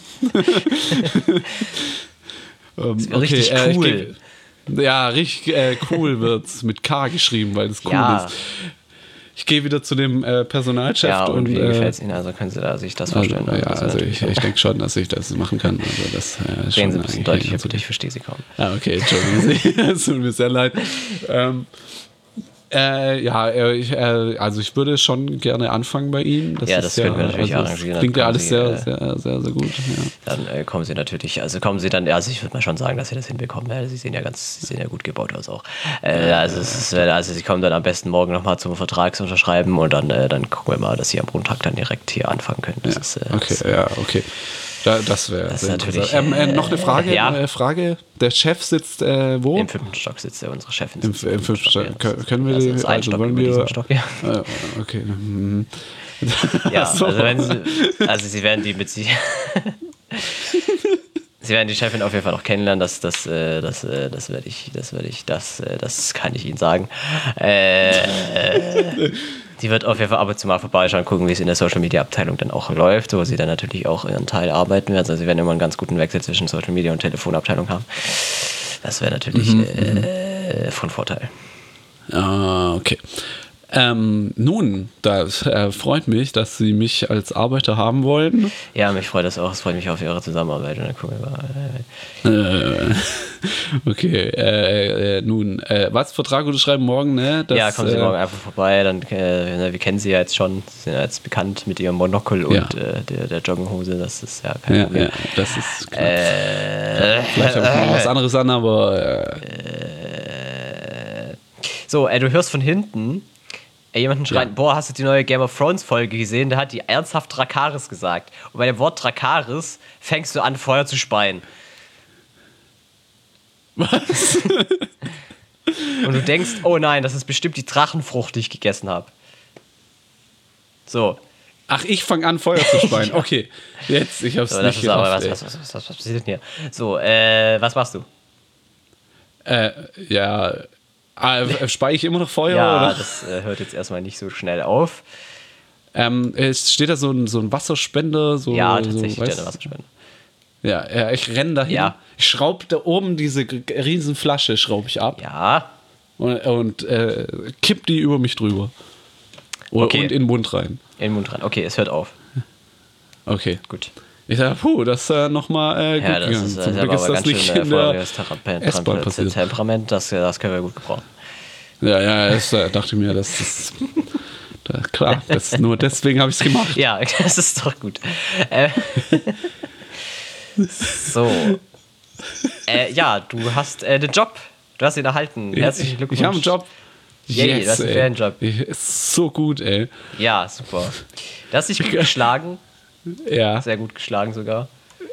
ähm, wär richtig äh, ich cool. geh, ja, richtig äh, cool wird's mit K geschrieben, weil das cool Ja. ist. Ich gehe wieder zu dem äh, Personalchef Ja, und, und wie äh, gefällt es Ihnen? Also können Sie da sich das also, vorstellen? ja, also ich, ich denke schon, dass ich das machen kann. Also das äh, ist Reden schon Sie ein bisschen eigentlich deutlicher, ganz bitte, okay. ich verstehe Sie kaum. Ah, okay, Entschuldigung, Sie. Es tut mir sehr leid. Ähm, Äh, ja, äh, ich, äh, also ich würde schon gerne anfangen bei Ihnen. Das Ja, ist das können wir natürlich also arrangieren. Klingt ja Dann alles kommen sehr, Sie, sehr, sehr, sehr gut. Ja. Dann äh, kommen sie natürlich, also kommen sie dann, also ich würde mal schon sagen, dass sie das hinbekommen. Ja, sie sehen ja ganz, sie sehen ja gut gebaut aus auch. Äh, also, es ist, also sie kommen dann am besten morgen nochmal zum Vertragsunterschreiben und dann, äh, dann gucken wir mal, dass sie am Montag dann direkt hier anfangen können. Das Ja, ist, äh, okay, das, ja, okay. Da, das wäre Das ist natürlich, ähm, äh, noch eine Frage. ja. Äh, Frage. Der Chef sitzt äh, wo? Im fünften Stock sitzt ja unsere Chefin. Im, sitzt im fünften Stock. ja. Können, können wir Also die, das ist ein also Stock wollen über wir, diesem Stock, ja. Äh, okay. Mhm. Ja, Ach so. also, wenn sie, also sie werden die mit sie. Sie werden die Chefin auf jeden Fall noch kennenlernen, das, das, äh, das, äh, das werde ich, das werde ich, das, äh, das kann ich Ihnen sagen. Äh, die wird auf jeden Fall ab und zu mal vorbeischauen, gucken, wie es in der Social Media Abteilung dann auch läuft, wo sie dann natürlich auch ihren Teil arbeiten werden. Also sie werden immer einen ganz guten Wechsel zwischen Social Media und Telefonabteilung haben. Das wäre natürlich mhm. äh, von Vorteil. Ah, okay. Ähm, nun, das äh, freut mich, dass Sie mich als Arbeiter haben wollen. Ja, mich freut das auch. Es freut mich auf Ihre Zusammenarbeit. Und dann gucken wir mal. Äh, okay, äh, äh, nun, äh, was? Vertrag unterschreiben morgen, ne? Das, ja, kommen Sie äh, morgen einfach vorbei. Dann, äh, wir kennen Sie ja jetzt schon. Sie sind ja jetzt bekannt mit Ihrem Monokel und Ja. äh, der, der Jogginghose. Das ist ja kein ja, Problem. ja, das ist klar. Äh, Vielleicht habe ich noch was anderes an, aber äh, So, äh, du hörst von hinten äh, jemanden schreien, Ja. boah, hast du die neue Game of Thrones Folge gesehen? Da hat die ernsthaft Dracarys gesagt. Und bei dem Wort Dracarys fängst du an, Feuer zu speien. was? Und du denkst, oh nein, das ist bestimmt die Drachenfrucht, die ich gegessen habe. So. Ach, ich fange an, Feuer zu speien. Okay, jetzt, ich hab's so nicht das ist aber, gerafft, was, ey. was, was, was, was passiert denn hier? So, äh, was machst du? Äh, ja, äh, speie ich immer noch Feuer, Ja, oder? das äh, hört jetzt erstmal nicht so schnell auf. Ähm, es steht da so ein, so ein Wasserspender, so, Ja, so, tatsächlich, weißt- der Wasserspender. Ja, ja, ich renne dahin. Ja. Ich schraube da oben diese g- g- riesen Flasche, schraube ich ab Ja, und, und äh, kipp die über mich drüber. O- Okay. Und in den Mund rein. in den Mund rein. Okay, es hört auf. Okay. Gut. Ich sage, puh, das ist äh, nochmal äh, gut Ja, das gegangen. ist, Zum das ist Glück aber ist das ganz nicht schön äh, in der feuriges Temperament, S-Bahn passiert. Temperament, das, das können wir gut gebrauchen. Ja, ja, das äh, dachte ich mir, das ist da, klar, das, nur deswegen habe ich es gemacht. Ja, das ist doch gut. Äh, so. Äh, ja, du hast äh, den Job. Du hast ihn erhalten. Herzlichen Glückwunsch. Ich habe einen Job. Yay, Yes, du hast einen ey. Ferienjob. Ich- Ist so gut, ey. Ja, super. Du hast dich gut geschlagen. Ja. Sehr gut geschlagen sogar.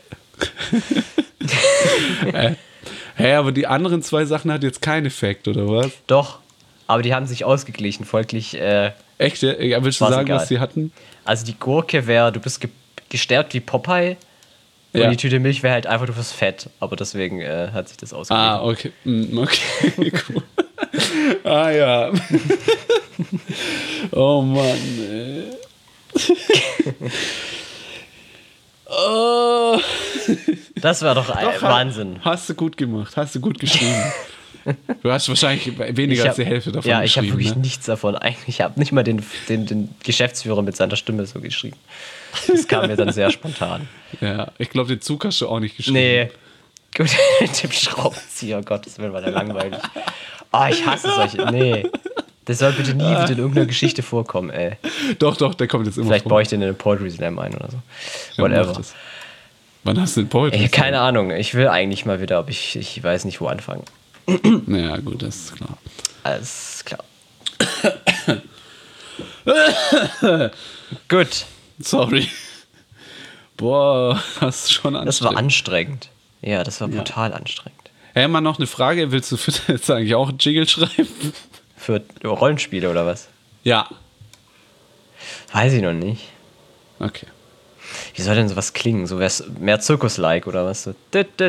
Hä, aber die anderen zwei Sachen hat jetzt keinen Effekt, oder was? Doch. Aber die haben sich ausgeglichen. Folglich, äh, Echt? Ja, Ja, willst du War's sagen, egal. was sie hatten? also die Gurke wäre, du bist ge gestärkt wie Popeye. Und Ja. die Tüte Milch wäre halt einfach, du wirst fett. Aber deswegen äh, hat sich das ausgeglichen. Ah, okay. Mm, okay, cool. Ah, ja. Oh Mann, ey. Oh. Das war doch, ein Doch, Wahnsinn. Hast du gut gemacht, hast du gut geschrieben. Du hast wahrscheinlich weniger Ich als die Hälfte davon Ja, ich habe geschrieben. wirklich Ne? nichts davon. Eigentlich, ich habe nicht mal den, den, den Geschäftsführer mit seiner Stimme so geschrieben. Das kam mir dann sehr spontan. Ja, ich glaube, den Zug hast du auch nicht geschrieben. Nee. Gut, mit dem Schraubenzieher, Gottes Willen, war der langweilig. Oh, ich hasse solche. Nee. Das soll bitte nie wieder in irgendeiner Geschichte vorkommen, ey. Doch, doch, der kommt jetzt immer Vielleicht vor. baue ich den in einen Poetry Slam ein oder so. Ja, mach Whatever. das. Wann hast du den Poetry? Ey, keine Ahnung. Ich will eigentlich mal wieder, aber ich, ich weiß nicht, wo anfangen. Naja, gut, das ist klar. Alles klar. Gut. Sorry. Boah, das ist schon Das war anstrengend. anstrengend. Ja, das war brutal anstrengend. Hey, mal noch eine Frage. Willst du für jetzt eigentlich auch einen Jingle schreiben? Für Rollenspiele oder was? Ja. Weiß ich noch nicht. Okay. Wie soll denn sowas klingen? So wär's mehr Zirkus-like oder was? So.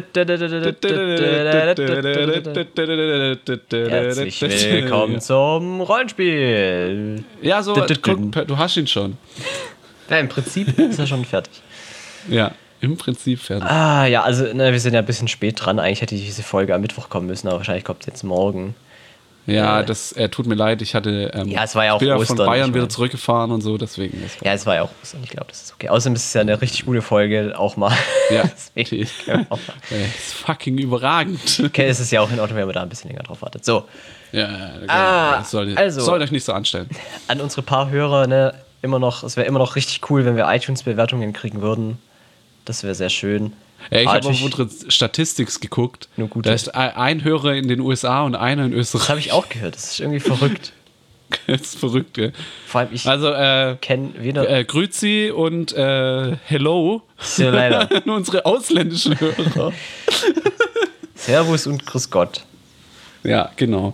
Herzlich willkommen zum Rollenspiel. Ja, so, guck, du hast ihn schon. Ja, im Prinzip ist er schon fertig. Ja, im Prinzip fertig. Ah, ja, also ne, wir sind ja ein bisschen spät dran. Eigentlich hätte diese Folge am Mittwoch kommen müssen, aber wahrscheinlich kommt jetzt morgen. Ja, Äh, das äh, tut mir leid. Ich hatte ähm, Ja, es war ja auch ich bin ja Ostern, von Bayern ich wieder mein. zurückgefahren und so, deswegen. Das Ja, es war ja auch Ostern, ich glaube, das ist okay. Außerdem ist es ja eine richtig gute Folge, auch mal. ja, Deswegen die, können wir auch mal. äh, ist fucking überragend. Okay, es ist ja auch in Ordnung, wenn man da ein bisschen länger drauf wartet. So, Ja, ja, genau. Ah, Das soll, also- sollt euch nicht so anstellen. an unsere paar Hörer, ne, immer noch, es wäre immer noch richtig cool, wenn wir iTunes-Bewertungen kriegen würden. Das wäre sehr schön. Ja, ich Aber habe auf natürlich- unsere Statistics geguckt. Nur gut. Da ist ein- ein Hörer in den U S A und einer in Das Österreich. habe ich auch gehört, das ist irgendwie verrückt. Das ist verrückt, gell? Vor allem, ich Also, äh, kenne weder... äh, Grüezi und äh, Hello Ja, leider. an unsere ausländischen Hörer. Servus und Grüß Gott. Ja, genau.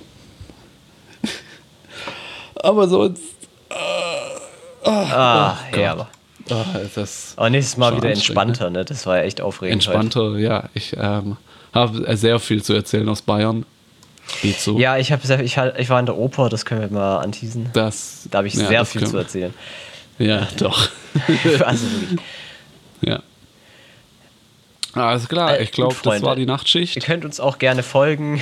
Aber sonst. Ah, Gott. ja, aber... Ah, ist das Aber nächstes Mal Schon wieder anstrengend, entspannter, ne? Das war ja echt aufregend. entspannter. Ja, ich ähm, habe sehr viel zu erzählen aus Bayern. Geht so. Heute. Ja, ich, hab sehr, ich, halt- ich war in der Oper, das können wir mal anteasen. Das, Da habe ich ja, sehr das viel können zu wir. erzählen. Ja, doch. Also wirklich. Ja. Alles klar, Äh, ich glaube, gut, das Freunde. war die Ihr Nachtschicht. könnt uns auch gerne folgen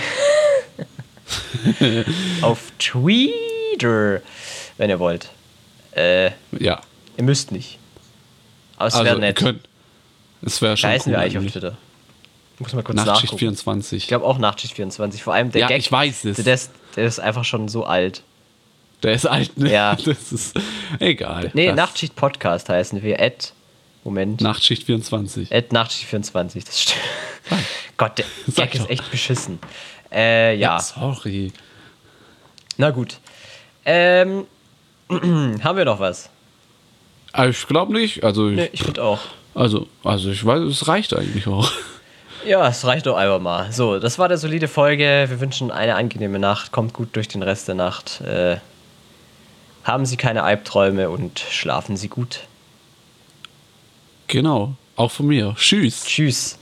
auf Twitter, wenn ihr wollt. Äh, Ja. ihr müsst nicht. Aber es Also, wäre ihr nett. könnt. Es wäre Wie schon heißen cool wir eigentlich auf eigentlich. Twitter? Ich muss mal kurz Nachtschicht nachgucken. vierundzwanzig. Ich glaube auch Nachtschicht vierundzwanzig. Vor allem der Ja, Gag, ich weiß es. Der, ist, der ist einfach schon so alt. Der ist alt, ne? Ja. Das ist egal. Nee, das Nachtschicht Podcast heißen wir. At, Moment. Nachtschicht vierundzwanzig. At Nachtschicht vierundzwanzig, das stimmt. Gott, der Sag Gag ist doch. echt beschissen. Äh, ja. Sorry. Na gut. Ähm, haben wir noch was? Aber ich glaube nicht. Also, ich, Nee, ich finde auch. also, also ich weiß, es reicht eigentlich auch. Ja, es reicht doch einfach mal. So, das war der solide Folge. Wir wünschen eine angenehme Nacht. Kommt gut durch den Rest der Nacht. Äh, haben Sie keine Albträume und schlafen Sie gut. Genau. Auch von mir. Tschüss. Tschüss.